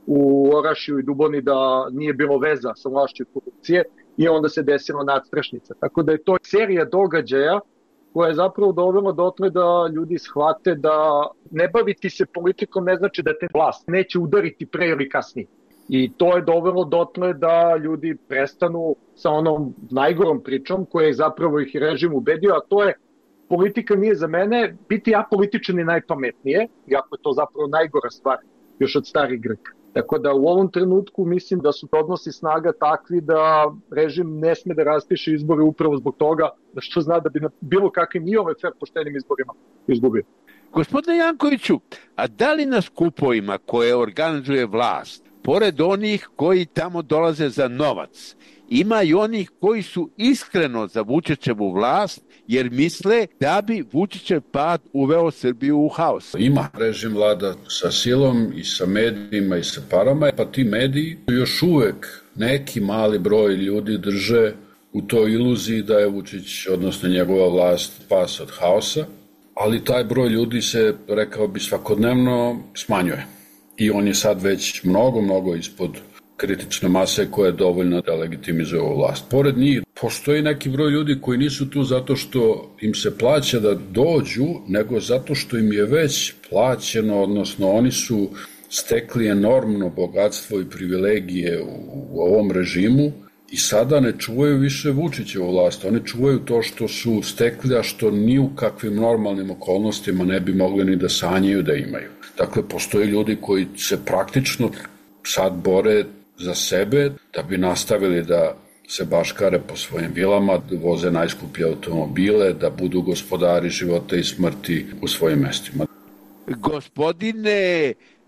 u Orašju i Duboni da nije bilo veza sa vlašću i korupcije, i onda se desila nadstrešnica. Tako da je to serija događaja koja je zapravo dovela dotle da ljudi shvate da ne baviti se politikom ne znači da te vlast neće udariti pre ili kasnije. I to je dovelo dotle da ljudi prestanu sa onom najgorom pričom koja je zapravo ih režim ubedio, a to je politika nije za mene, biti apolitičan je najpametnije, iako je to zapravo najgora stvar još od starih Grka. Tako da u ovom trenutku mislim da su odnosi snaga takvi da režim ne sme da raspiše izbore upravo zbog toga, da što zna da bi na bilo kakvim i ove fer poštenim izborima izgubio. Gospodine Jankoviću, a da li na skupovima koje organizuje vlast, pored onih koji tamo dolaze za novac, ima i onih koji su iskreno za Vučićevu vlast, jer misle da bi Vučićev pad uveo Srbiju u haos? Ima. Režim vlada sa silom i sa medijima i sa parama, pa ti mediji još uvek neki mali broj ljudi drže u toj iluziji da je Vučić, odnosno njegova vlast, spas od haosa, ali taj broj ljudi se, rekao bi, svakodnevno smanjuje. I on je sad već mnogo, mnogo ispod kritične mase koja je dovoljna da legitimizuje ovu vlast. Pored njih postoji neki broj ljudi koji nisu tu zato što im se plaća da dođu, nego zato što im je već plaćeno, odnosno oni su stekli enormno bogatstvo i privilegije u ovom režimu i sada ne čuvaju više Vučićevu vlast. Oni čuvaju to što su stekli, a što ni u kakvim normalnim okolnostima ne bi mogli ni da sanjaju da imaju. Dakle, postoji ljudi koji se praktično sad bore za sebe da bi nastavili da se baškare po svojim vilama, da voze najskuplje automobile, da budu gospodari života i smrti u svojim mestima. Gospodine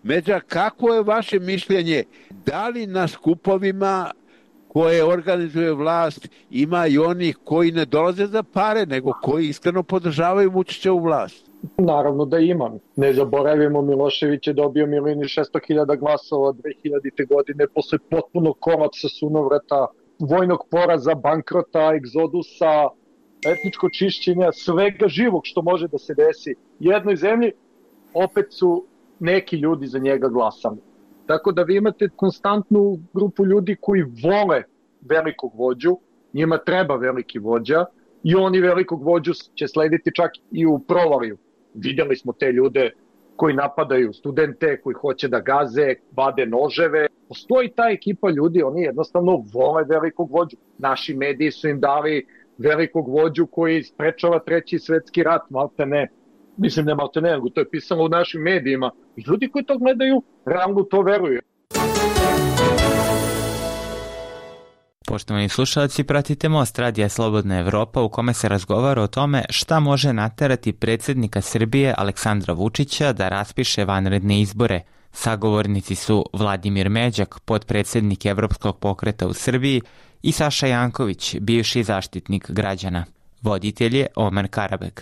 Međa, kako je vaše mišljenje? Da li na skupovima koje organizuje vlast ima i onih koji ne dolaze za pare, nego koji iskreno podržavaju Vučićevu vlast? Naravno da imam. Ne zaboravimo, Milošević je dobio milion i šesto hiljada glasova dve hiljadite. godine posle potpunog kolapsa sunovrata, vojnog poraza, bankrota, egzodusa, etničko čišćenja, svega živog što može da se desi jednoj zemlji, opet su neki ljudi za njega glasali. Tako da vi imate konstantnu grupu ljudi koji vole velikog vođu, njima treba veliki vođa i oni velikog vođu će slediti čak i u provaliju. Vidjeli smo te ljude koji napadaju studente, koji hoće da gaze, vade noževe. Postoji ta ekipa ljudi, oni jednostavno vole velikog vođu. Naši mediji su im dali velikog vođu koji sprečava treći svetski rat, malte ne. Mislim, ne malte ne, nego to je pisano u našim medijima. I ljudi koji to gledaju, realno to veruju. Poštovani slušalci, pratite Most Radija Slobodna Evropa u kome se razgovara o tome šta može naterati predsjednika Srbije Aleksandra Vučića da raspiše vanredne izbore. Sagovornici su Vladimir Međak, potpredsjednik Evropskog pokreta u Srbiji, i Saša Janković, bivši zaštitnik građana. Voditelj je Omer Karabek.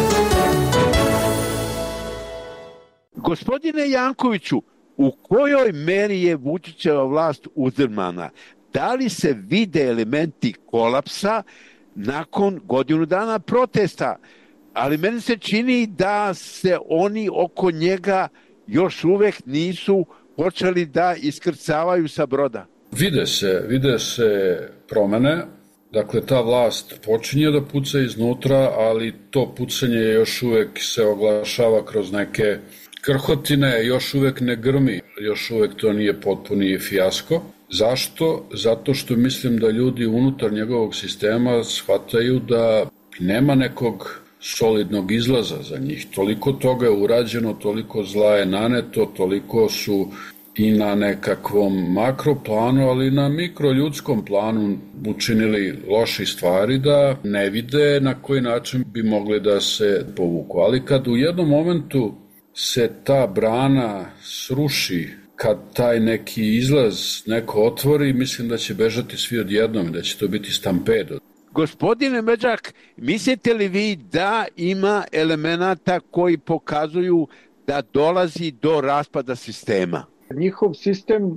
Gospodine Jankoviću, u kojoj meri je Vučićeva vlast uzdrmana? Da li se vide elementi kolapsa nakon godinu dana protesta? Ali meni se čini da se oni oko njega još uvek nisu počeli da iskrcavaju sa broda. Vide se, vide se promene. Dakle, ta vlast počinje da puca iznutra, ali to pucanje još uvek se oglašava kroz neke krhotine, još uvek ne grmi, još uvek to nije potpuni fijasko. Zašto? Zato što mislim da ljudi unutar njegovog sistema shvataju da nema nekog solidnog izlaza za njih. Toliko toga je urađeno, toliko zla je naneto, toliko su i na nekakvom makroplanu, ali i na mikroljudskom planu učinili loši stvari da ne vide na koji način bi mogli da se povuku. Ali kad u jednom momentu se ta brana sruši, kad taj neki izlaz neko otvori, mislim da će bežati svi odjednom i da će to biti stampedo. Gospodine Međak, mislite li vi da ima elemenata koji pokazuju da dolazi do raspada sistema? Njihov sistem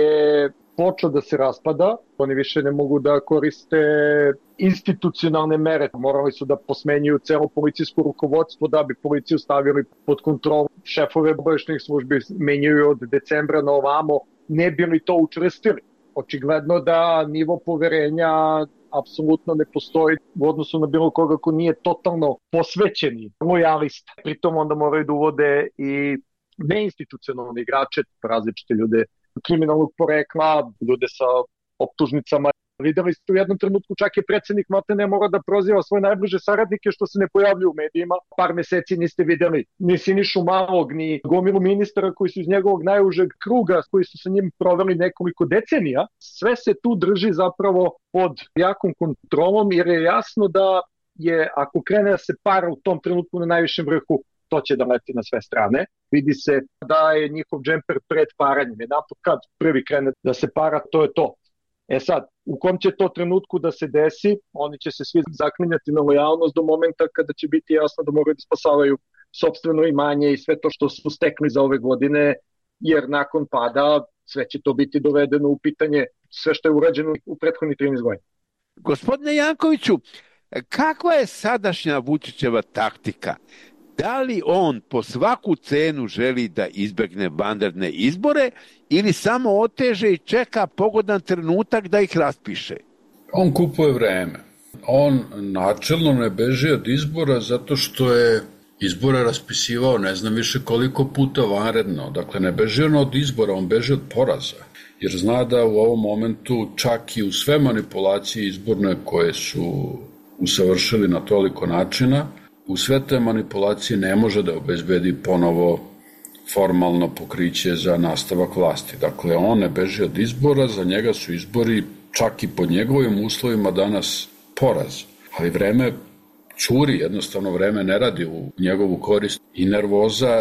je počeo da se raspada, oni više ne mogu da koriste institucionalne mere, morali su da posmenjuju celo policijsko rukovodstvo da bi policiju stavili pod kontrolu. Šefove obaveštajnih službi menjaju od decembra na ovamo, ne bi li to učvrstili. Očigledno da nivo poverenja apsolutno ne postoji u odnosu na bilo koga ko nije totalno posvećeni lojalista. Pritom onda moraju da uvode i neinstitucionalne igrače, različite ljude kriminalnog porekla, ljude sa optužnicama. Videli ste u jednom trenutku čak je predsjednik Mate ne mora da proziva svoje najbliže saradnike što se ne pojavljuju u medijima. Par meseci niste videli ni Sinišu Malog, ni gomilu ministara koji su iz njegovog najužeg kruga, koji su sa njim proveli nekoliko decenija. Sve se tu drži zapravo pod jakom kontrolom jer je jasno da je, ako krene da se para u tom trenutku na najvišem vrhu, to će da leti na sve strane. Vidi se da je njihov džemper pred paranjem. Jedanput kad prvi krene da se para, to je to. E sad, u kom će to trenutku da se desi, oni će se svi zaklinjati na lojalnost do momenta kada će biti jasno da moraju da spasavaju sopstveno imanje i sve to što su stekli za ove godine, jer nakon pada sve će to biti dovedeno u pitanje, sve što je urađeno u prethodnih trinaest godina. Gospodine Jankoviću, kakva je sadašnja Vučićeva taktika? Da li on po svaku cenu želi da izbegne vanredne izbore ili samo oteže i čeka pogodan trenutak da ih raspiše? On kupuje vreme. On načelno ne beži od izbora zato što je izbore raspisivao ne znam više koliko puta vanredno. Dakle, ne beži on od izbora, on beži od poraza. Jer zna da u ovom momentu čak i u sve manipulacije izborne koje su usavršili na toliko načina, u sve te manipulacije ne može da obezbedi ponovo formalno pokriće za nastavak vlasti. Dakle, on ne beži od izbora, za njega su izbori čak i pod njegovim uslovima danas poraz. Ali vreme curi, jednostavno vreme ne radi u njegovu korist i nervoza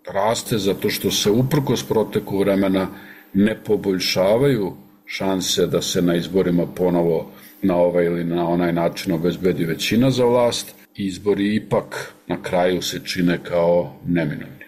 raste zato što se uprkos proteku vremena ne poboljšavaju šanse da se na izborima ponovo na ovaj ili na onaj način obezbedi većina za vlast. Izbori ipak na kraju se čine kao neminovni.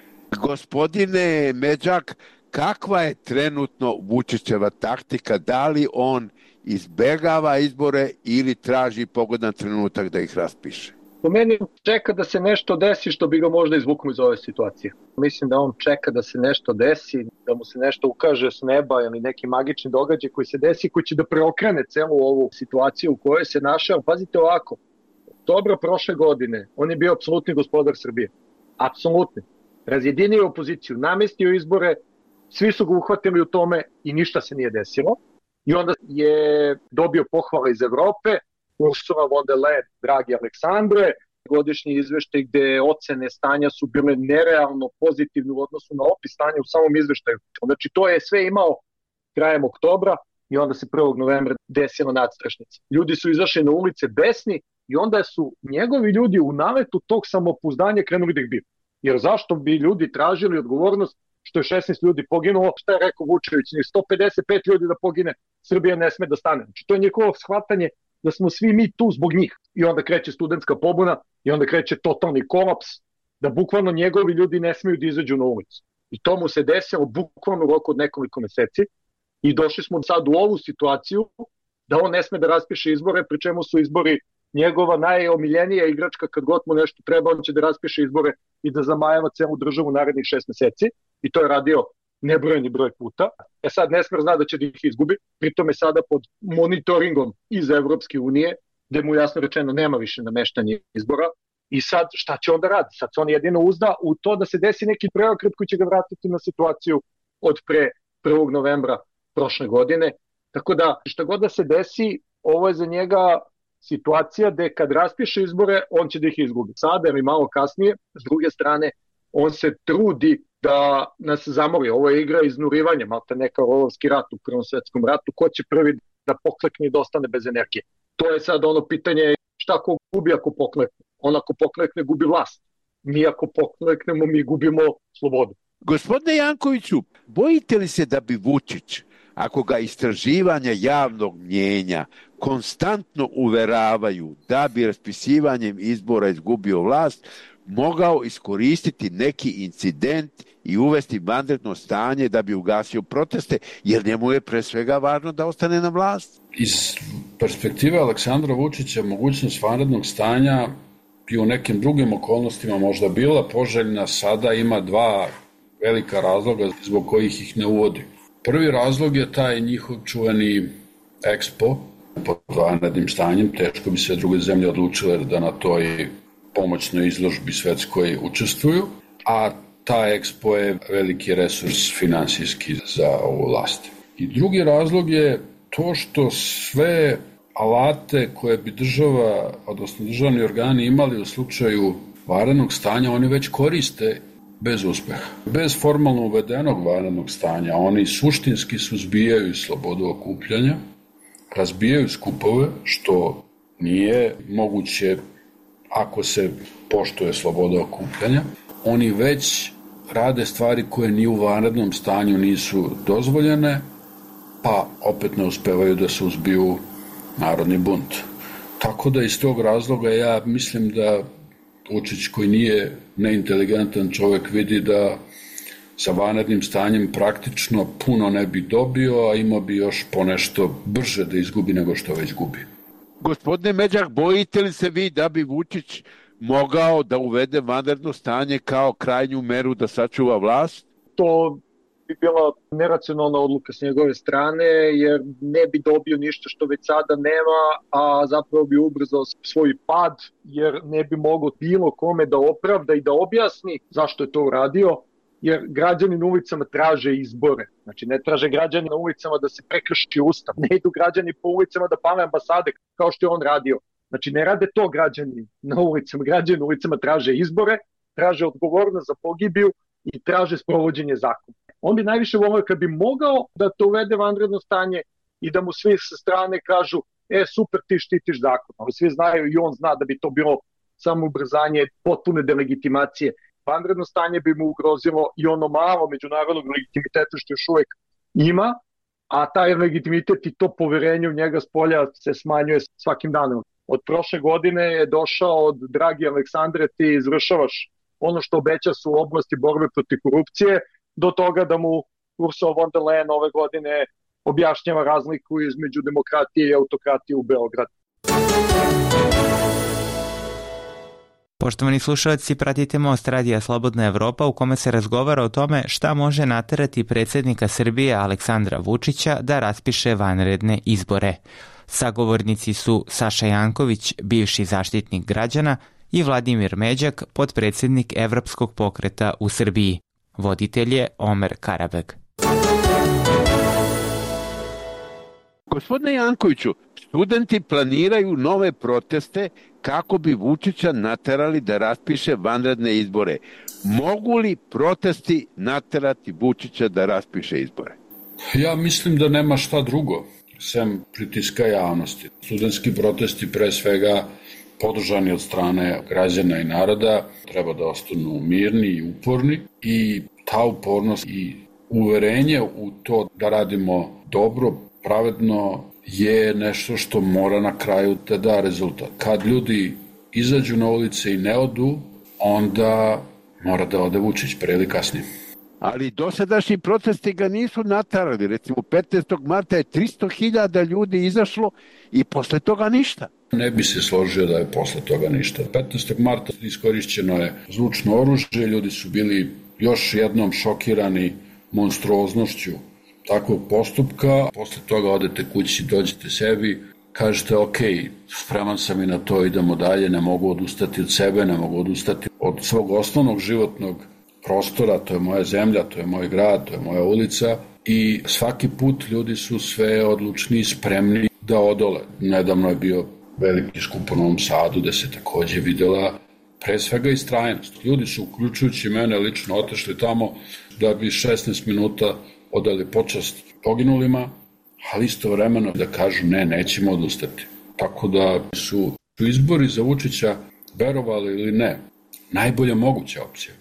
Gospodine Međak, kakva je trenutno Vučićeva taktika? Da li on izbegava izbore ili traži pogodan trenutak da ih raspiše? Po meni čeka da se nešto desi što bi ga možda izvuklo iz ove situacije. Mislim da on čeka da se nešto desi, da mu se nešto ukaže s neba ili neki magični događaj koji se desi, koji će da preokrene celu ovu situaciju u kojoj se našao. Pazite ovako, oktobra prošle godine on je bio apsolutni gospodar Srbije. Apsolutni. Razjedinio opoziciju, namestio izbore, svi su ga uhvatili u tome i ništa se nije desilo. I onda je dobio pohvale iz Evrope, Ursula von der Leyen, dragi Aleksandre, godišnji izveštaj gde ocene stanja su bile nerealno pozitivne u odnosu na opis stanja u samom izveštaju. Znači to je sve imao krajem oktobra i onda se prvog novembra desila nadstrešnica. Ljudi su izašli na ulice besni i onda su njegovi ljudi u naletu tog samopouzdanja krenuli da ih biju. Jer zašto bi ljudi tražili odgovornost što je šesnaest ljudi poginulo, šta je rekao Vučević, sto pedeset pet ljudi da pogine, Srbija ne sme da stane. Znači to je njihovo shvatanje da smo svi mi tu zbog njih. I onda kreće studentska pobuna i onda kreće totalni kolaps, da bukvalno njegovi ljudi ne smeju da izađu na ulicu. I to mu se desilo bukvalno u roku od nekoliko meseci i došli smo sad u ovu situaciju da on ne sme da raspiše izbore, pri čemu su izbori njegova najomiljenija igračka, kad god mu nešto treba, on će da raspiše izbore i da zamajava celu državu narednih šest meseci. I to je radio nebrojeni broj puta. E sad Nesmer zna da će da ih izgubi, pritom je sada pod monitoringom iz Evropske unije, gde mu jasno rečeno nema više nameštanja izbora. I sad šta će onda radi? Sad se on jedino uzda u to da se desi neki preokret koji će ga vratiti na situaciju od pre prvog novembra prošle godine. Tako da šta god da se desi, ovo je za njega situacija gde kad raspiše izbore, on će da ih izgubi. Sada ili malo kasnije, s druge strane, on se trudi da nas zamori. Ovo je igra iznurivanja, malta neka rolovski rat u Prvom svetskom ratu. Ko će prvi da poklekne i da ostane bez energije? To je sad ono pitanje šta ko gubi ako poklekne. On ako poklekne gubi vlast. Mi ako pokleknemo mi gubimo slobodu. Gospodine Jankoviću, bojite li se da bi Vučić, ako ga istraživanja javnog mnjenja konstantno uveravaju da bi raspisivanjem izbora izgubio vlast, mogao iskoristiti neki incident i uvesti vanredno stanje da bi ugasio proteste, jer njemu je pre svega važno da ostane na vlast? Iz perspektive Aleksandra Vučića mogućnost vanrednog stanja i u nekim drugim okolnostima možda bila poželjna, sada ima dva velika razloga zbog kojih ih ne uvodi. Prvi razlog je taj njihov čuveni Expo pod vanrednim stanjem. Teško bi se druge zemlje odlučile da na toj pomoćnoj izložbi svetskoj učestvuju, a ta Expo je veliki resurs finansijski za ovu vlast. I drugi razlog je to što sve alate koje bi država, odnosno državni organi imali u slučaju vanrednog stanja, oni već koriste bez uspeha. Bez formalno uvedenog vanrednog stanja oni suštinski suzbijaju slobodu okupljanja, razbijaju skupove, što nije moguće ako se poštuje sloboda okupljanja. Oni već rade stvari koje ni u vanrednom stanju nisu dozvoljene, pa opet ne uspevaju da se uzbiju narodni bunt. Tako da iz tog razloga ja mislim da Vučić, koji nije neinteligentan čovjek, vidi da sa vanrednim stanjem praktično puno ne bi dobio, a imao bi još ponešto brže da izgubi nego što već gubi. Gospodine Međak, bojite li se vi da bi Vučić mogao da uvede vanredno stanje kao krajnju meru da sačuva vlast? To bi bila neracionalna odluka s njegove strane, jer ne bi dobio ništa što već sada nema, a zapravo bi ubrzao svoj pad, jer ne bi mogao bilo kome da opravda i da objasni zašto je to uradio, jer građani na ulicama traže izbore. Znači ne traže građani na ulicama da se prekrši ustav, ne idu građani po ulicama da pale ambasade kao što je on radio. Znači ne rade to građani na ulicama, građani na ulicama traže izbore, traže odgovornost za pogibiju i traže sprovođenje zakona. On bi najviše volio kad bi mogao da to uvede vanredno stanje i da mu svi sa strane kažu e super ti štitiš zakon. Ali svi znaju i on zna da bi to bilo samo ubrzanje potpune delegitimacije Vanredno stanje bi mu ugrozilo i ono malo međunarodnog legitimiteta što još uvek ima, a taj legitimitet i to poverenje u njega s polja se smanjuje svakim danom. Od prošle godine je došao od dragi Aleksandre, ti izvršavaš ono što obeća su u oblasti borbe protiv korupcije, do toga da mu Ursula von der Leyen ove godine objašnjava razliku između demokratije i autokratije u Beogradu. Poštovani slušalci, pratite Most Radija Slobodna Evropa u kome se razgovara o tome šta može naterati predsjednika Srbije Aleksandra Vučića da raspiše vanredne izbore. Sagovornici su Saša Janković, bivši zaštitnik građana, i Vladimir Međak, potpredsjednik Evropskog pokreta u Srbiji. Voditelj je Omer Karabeg. Gospodine Jankoviću, studenti planiraju nove proteste kako bi Vučića naterali da raspiše vanredne izbore. Mogu li protesti naterati Vučića da raspiše izbore? Ja mislim da nema šta drugo, sem pritiska javnosti. Studentski protesti pre svega podržani od strane građana i naroda treba da ostanu mirni i uporni i ta upornost i uverenje u to da radimo dobro, pravedno je nešto što mora na kraju da da rezultat. Kad ljudi izađu na ulice i ne odu, onda mora da ode Vučić pre ili kasnije. Ali dosadašnji protesti ga nisu natarali. Recimo petnaestog marta je tristo hiljada ljudi izašlo i posle toga ništa. Ne bi se složio da je posle toga ništa. petnaestog marta iskorišćeno je zvučno oružje, ljudi su bili još jednom šokirani monstruoznošću takvog postupka. Posle toga odete kući, dođete sebi, kažete ok, spreman sam i na to, idemo dalje, ne mogu odustati od sebe, ne mogu odustati od svog osnovnog životnog prostora, to je moja zemlja, to je moj grad, to je moja ulica i svaki put ljudi su sve odlučni i spremni da odole. Nedavno je bio veliki skup u Novom Sadu gde se takođe videla pre svega istrajnost. Ljudi su, uključujući mene lično, otešli tamo da bi šesnaest minuta odali počast poginulima, ali istovremeno da kažu ne, nećemo odustati. Tako da su izbori za Vučića, verovali ili ne, najbolja moguća opcija.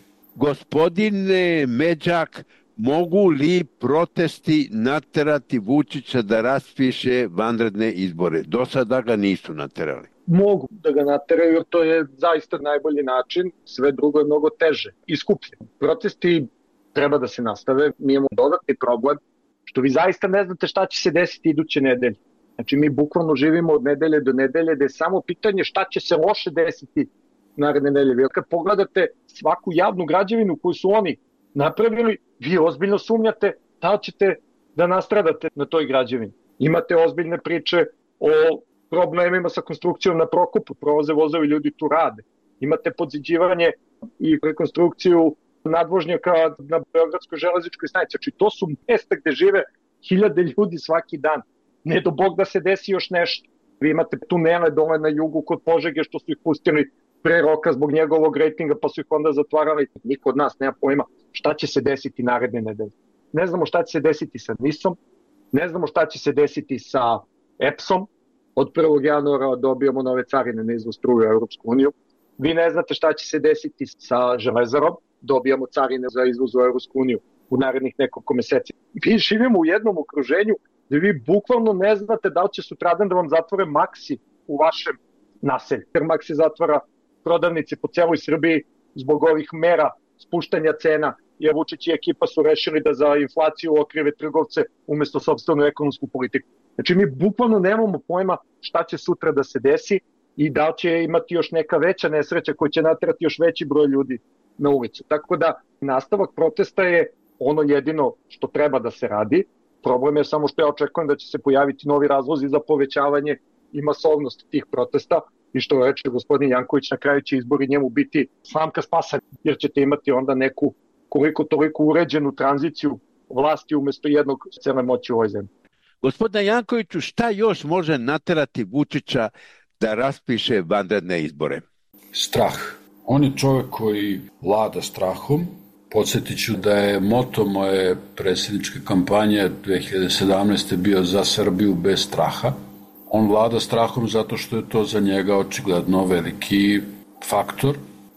Gospodine Međak, mogu li protesti naterati Vučića da raspiše vanredne izbore? Do sada ga nisu naterali. Mogu da ga nateraju jer to je zaista najbolji način, sve drugo je mnogo teže i skuplje. Protesti treba da se nastave, mi imamo dodatni problem što vi zaista ne znate šta će se desiti iduće nedelje. Znači mi bukvalno živimo od nedelje do nedelje gde je samo pitanje šta će se loše desiti naredne nedelje. Kad pogledate svaku javnu građevinu koju su oni napravili, vi ozbiljno sumnjate da ćete da nastradate na toj građevini. Imate ozbiljne priče o problemima sa konstrukcijom na Prokopu, prolaze vozovi, ljudi tu rade. Imate podziđivanje i rekonstrukciju nadvožnjaka na Beogradskoj železničkoj stanici. Znači to su mesta gde žive hiljade ljudi svaki dan. Ne do Bog da se desi još nešto. Vi imate tunele dole na jugu kod Požege što su ih pustili pre roka zbog njegovog rejtinga pa su ih onda zatvarali. Niko od nas nema pojma šta će se desiti naredne nedelje. Ne znamo šta će se desiti sa NIS-om, ne znamo šta će se desiti sa E P S-om. Od prvog januara dobijamo nove carine na izvoz struje u Europsku uniju. Vi ne znate šta će se desiti sa Železarom, dobijamo carine za izvoz u Europsku uniju u narednih nekoliko meseci. Vi živimo u jednom okruženju gde vi bukvalno ne znate da li će sutradan da vam zatvore Maxi u vašem naselju. Jer Maxi zatvara prodavnice po celoj Srbiji zbog ovih mera spuštanja cena, jer Vučić i ekipa su rešili da za inflaciju okrive trgovce umesto sopstvenu ekonomsku politiku. Znači mi bukvalno nemamo pojma šta će sutra da se desi i da li će imati još neka veća nesreća koja će naterati još veći broj ljudi na ulicu. Tako da nastavak protesta je ono jedino što treba da se radi. Problem je samo što ja očekujem da će se pojaviti novi razlozi za povećavanje i masovnost tih protesta i što reče gospodin Janković, na kraju će izbori njemu biti slamka spasa, jer ćete imati onda neku koliko toliko uređenu tranziciju vlasti umesto jednog cele moći u ovoj zemlji. Gospodine Jankoviću, šta još može naterati Vučića da raspiše vanredne izbore? Strah. On je čovjek koji vlada strahom. Podsjetit ću da je moto moje predsjedničke kampanje dve hiljade sedamnaeste. bio za Srbiju bez straha. On vlada strahom zato što je to za njega očigledno veliki faktor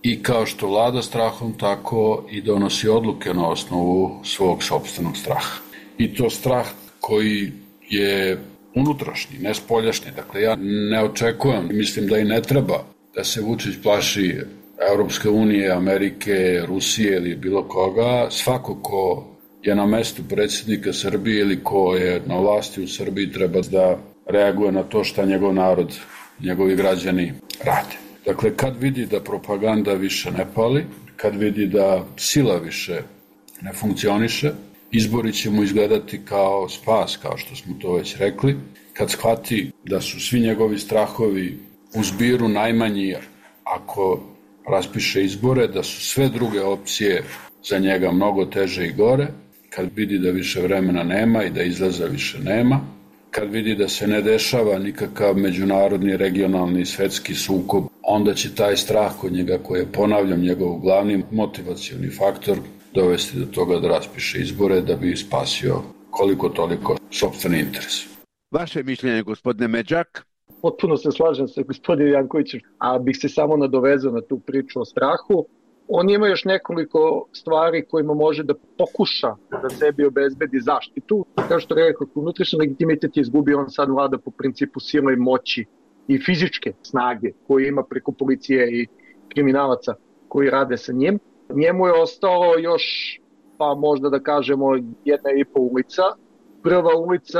i kao što vlada strahom, tako i donosi odluke na osnovu svog sopstvenog straha. I to strah koji je unutrašnji, ne spoljašnji. Dakle, ja ne očekujem, mislim da i ne treba da se Vučić plaši Evropske unije, Amerike, Rusije ili bilo koga. Svako ko je na mestu predsjednika Srbije ili ko je na vlasti u Srbiji treba da reaguje na to šta njegov narod, njegovi građani rade. Dakle, kad vidi da propaganda više ne pali, kad vidi da sila više ne funkcioniše, izbori će mu izgledati kao spas, kao što smo to već rekli. Kad shvati da su svi njegovi strahovi u zbiru najmanji ako raspiše izbore, da su sve druge opcije za njega mnogo teže i gore, kad vidi da više vremena nema i da izlaza više nema, kad vidi da se ne dešava nikakav međunarodni, regionalni i svetski sukob, onda će taj strah kod njega, koji je, ponavljam, njegov glavni motivacioni faktor, dovesti do toga da raspiše izbore da bi spasio koliko toliko sopstveni interes. Vaše mišljenje, gospodine Međak? Potpuno se slažem sa gospodinom Jankovićem, a bih se samo nadovezao na tu priču o strahu. On ima još nekoliko stvari kojima može da pokuša da sebi obezbedi zaštitu. Kao što rekao, unutrašnji legitimitet je izgubio, on sad vlada po principu sile i moći i fizičke snage koje ima preko policije i kriminalaca koji rade sa njim. Njemu je ostalo još, pa možda da kažemo, jedna i po ulica. Prva ulica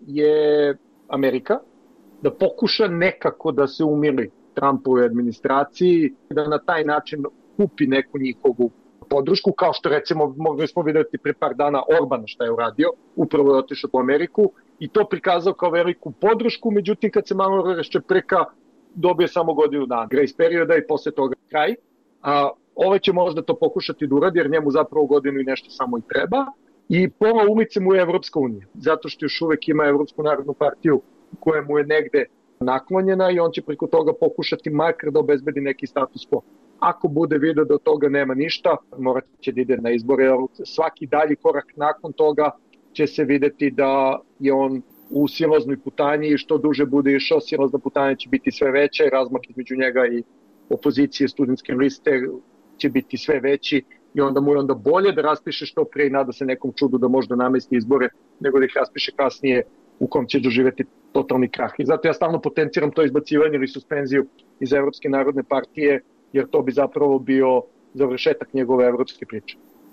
je Amerika, da pokuša nekako da se umiri Trumpovoj administraciji, da na taj način kupi neku njihovu podršku, kao što recimo mogli smo vidjeti pre par dana Orbana šta je uradio, upravo je otišao u Ameriku i to prikazao kao veliku podršku, međutim kad se malo raščeprka dobije samo godinu dana grace perioda i posle toga kraj. A ovaj će možda to pokušati da uradi jer njemu zapravo godinu i nešto samo i treba. I pola ulice mu je Evropska unija, zato što još uvek ima Evropsku narodnu partiju koja mu je negde naklonjena i on će preko toga pokušati makar da obezbedi neki status quo. Ako bude vidio da od toga nema ništa, morat će da ide na izbore. Svaki dalji korak nakon toga će se videti da je on u silaznoj putanji i što duže bude išao, silazna putanja će biti sve veća i razmak između njega i opozicije studentske liste će biti sve veći i onda mu je onda bolje da raspiše što pre i nada se nekom čudu da možda namesti izbore, nego da ih raspiše kasnije u kom će doživjeti totalni krah. I zato ja stalno potenciram to izbacivanje ili suspenziju iz Evropske narodne partije, jer to bi zapravo bio završetak njegove evropske priče.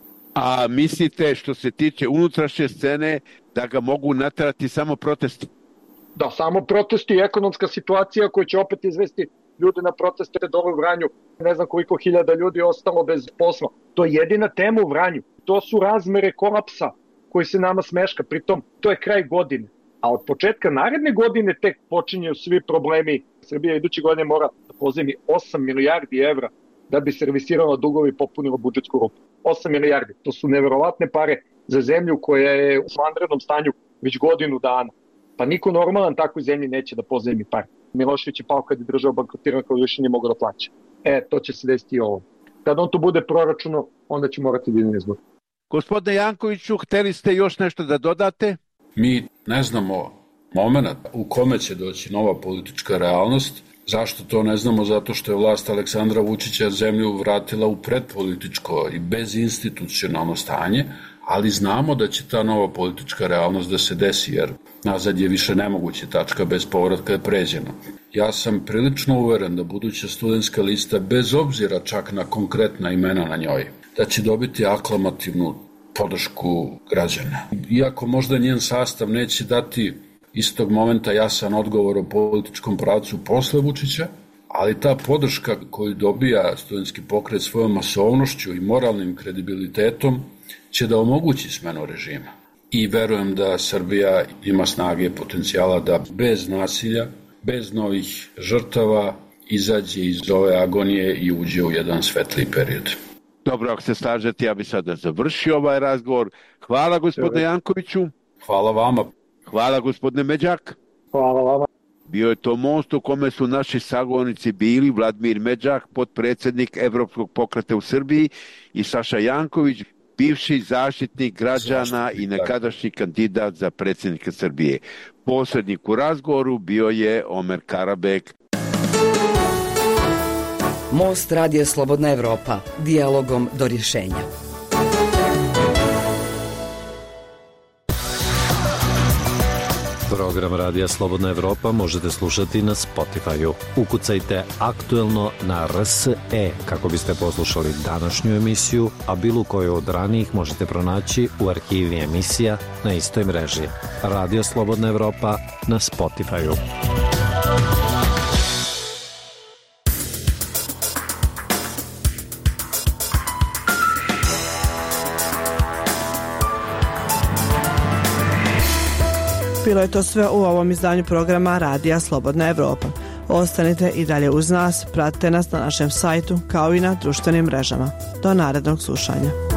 A mislite što se tiče unutrašnje scene da ga mogu naterati samo protesti? Da, samo protesti i ekonomska situacija koja će opet izvesti ljude na proteste dole u Vranju. Ne znam koliko hiljada ljudi je ostalo bez posla. To je jedina tema u Vranju. To su razmere kolapsa koji se nama smeška. Pritom, to je kraj godine. A od početka naredne godine tek počinju svi problemi. Srbija iduće godine mora da pozajmi osam milijardi evra da bi servisirala dugovi i popunila budžetsku rupu. osam milijardi. To su neverovatne pare za zemlju koja je u vanrednom stanju već godinu dana. Pa niko normalan takvoj zemlji neće da pozajmi pare. Milošević je pao kad je država bankrotirana kao više nije mogao da plaća. E, to će se desiti i ovo. Kad on to bude proračuno, onda će morati da ide izbor. Gospodine Jankoviću, hteli ste još nešto da dodate? Mi ne znamo moment u kome će doći nova politička realnost. Zašto to ne znamo? Zato što je vlast Aleksandra Vučića zemlju vratila u predpolitičko i bezinstitucionalno stanje, ali znamo da će ta nova politička realnost da se desi, jer nazad je više nemoguće, tačka bez povratka je pređena. Ja sam prilično uveren da buduća studentska lista, bez obzira čak na konkretna imena na njoj, da će dobiti aklamativnu podršku građana. Iako možda njen sastav neće dati istog momenta jasan odgovor o političkom pravcu posle Vučića, ali ta podrška koju dobija studentski pokret svojom masovnošću i moralnim kredibilitetom će da omogući smenu režima. I verujem da Srbija ima snage i potencijala da bez nasilja, bez novih žrtava izađe iz ove agonije i uđe u jedan svetliji period. Dobro, ako se slažete, ja bih sada završio ovaj razgovor. Hvala gospodine Jankoviću. Hvala vama. Hvala gospodine Međak. Hvala vama. Bio je to most u kome su naši sagovornici bili Vladimir Međak, potpredsjednik Evropskog pokreta u Srbiji, i Saša Janković, bivši zaštitnik građana i nekadašnji kandidat za predsjednika Srbije. Posrednik u razgovoru bio je Omer Karabek. Most Radija Slobodna Evropa, dijalogom do rješenja. Program Radija Slobodna Evropa možete slušati na Spotify-u. Ukucajte aktuelno na R S E kako biste poslušali današnju emisiju, a bilo koju od ranijih možete pronaći u arhivi emisija na istoj mreži. Radio Slobodna Evropa na Spotify-u. Bilo je to sve u ovom izdanju programa Radija Slobodna Evropa. Ostanite i dalje uz nas, pratite nas na našem sajtu kao i na društvenim mrežama. Do narednog slušanja.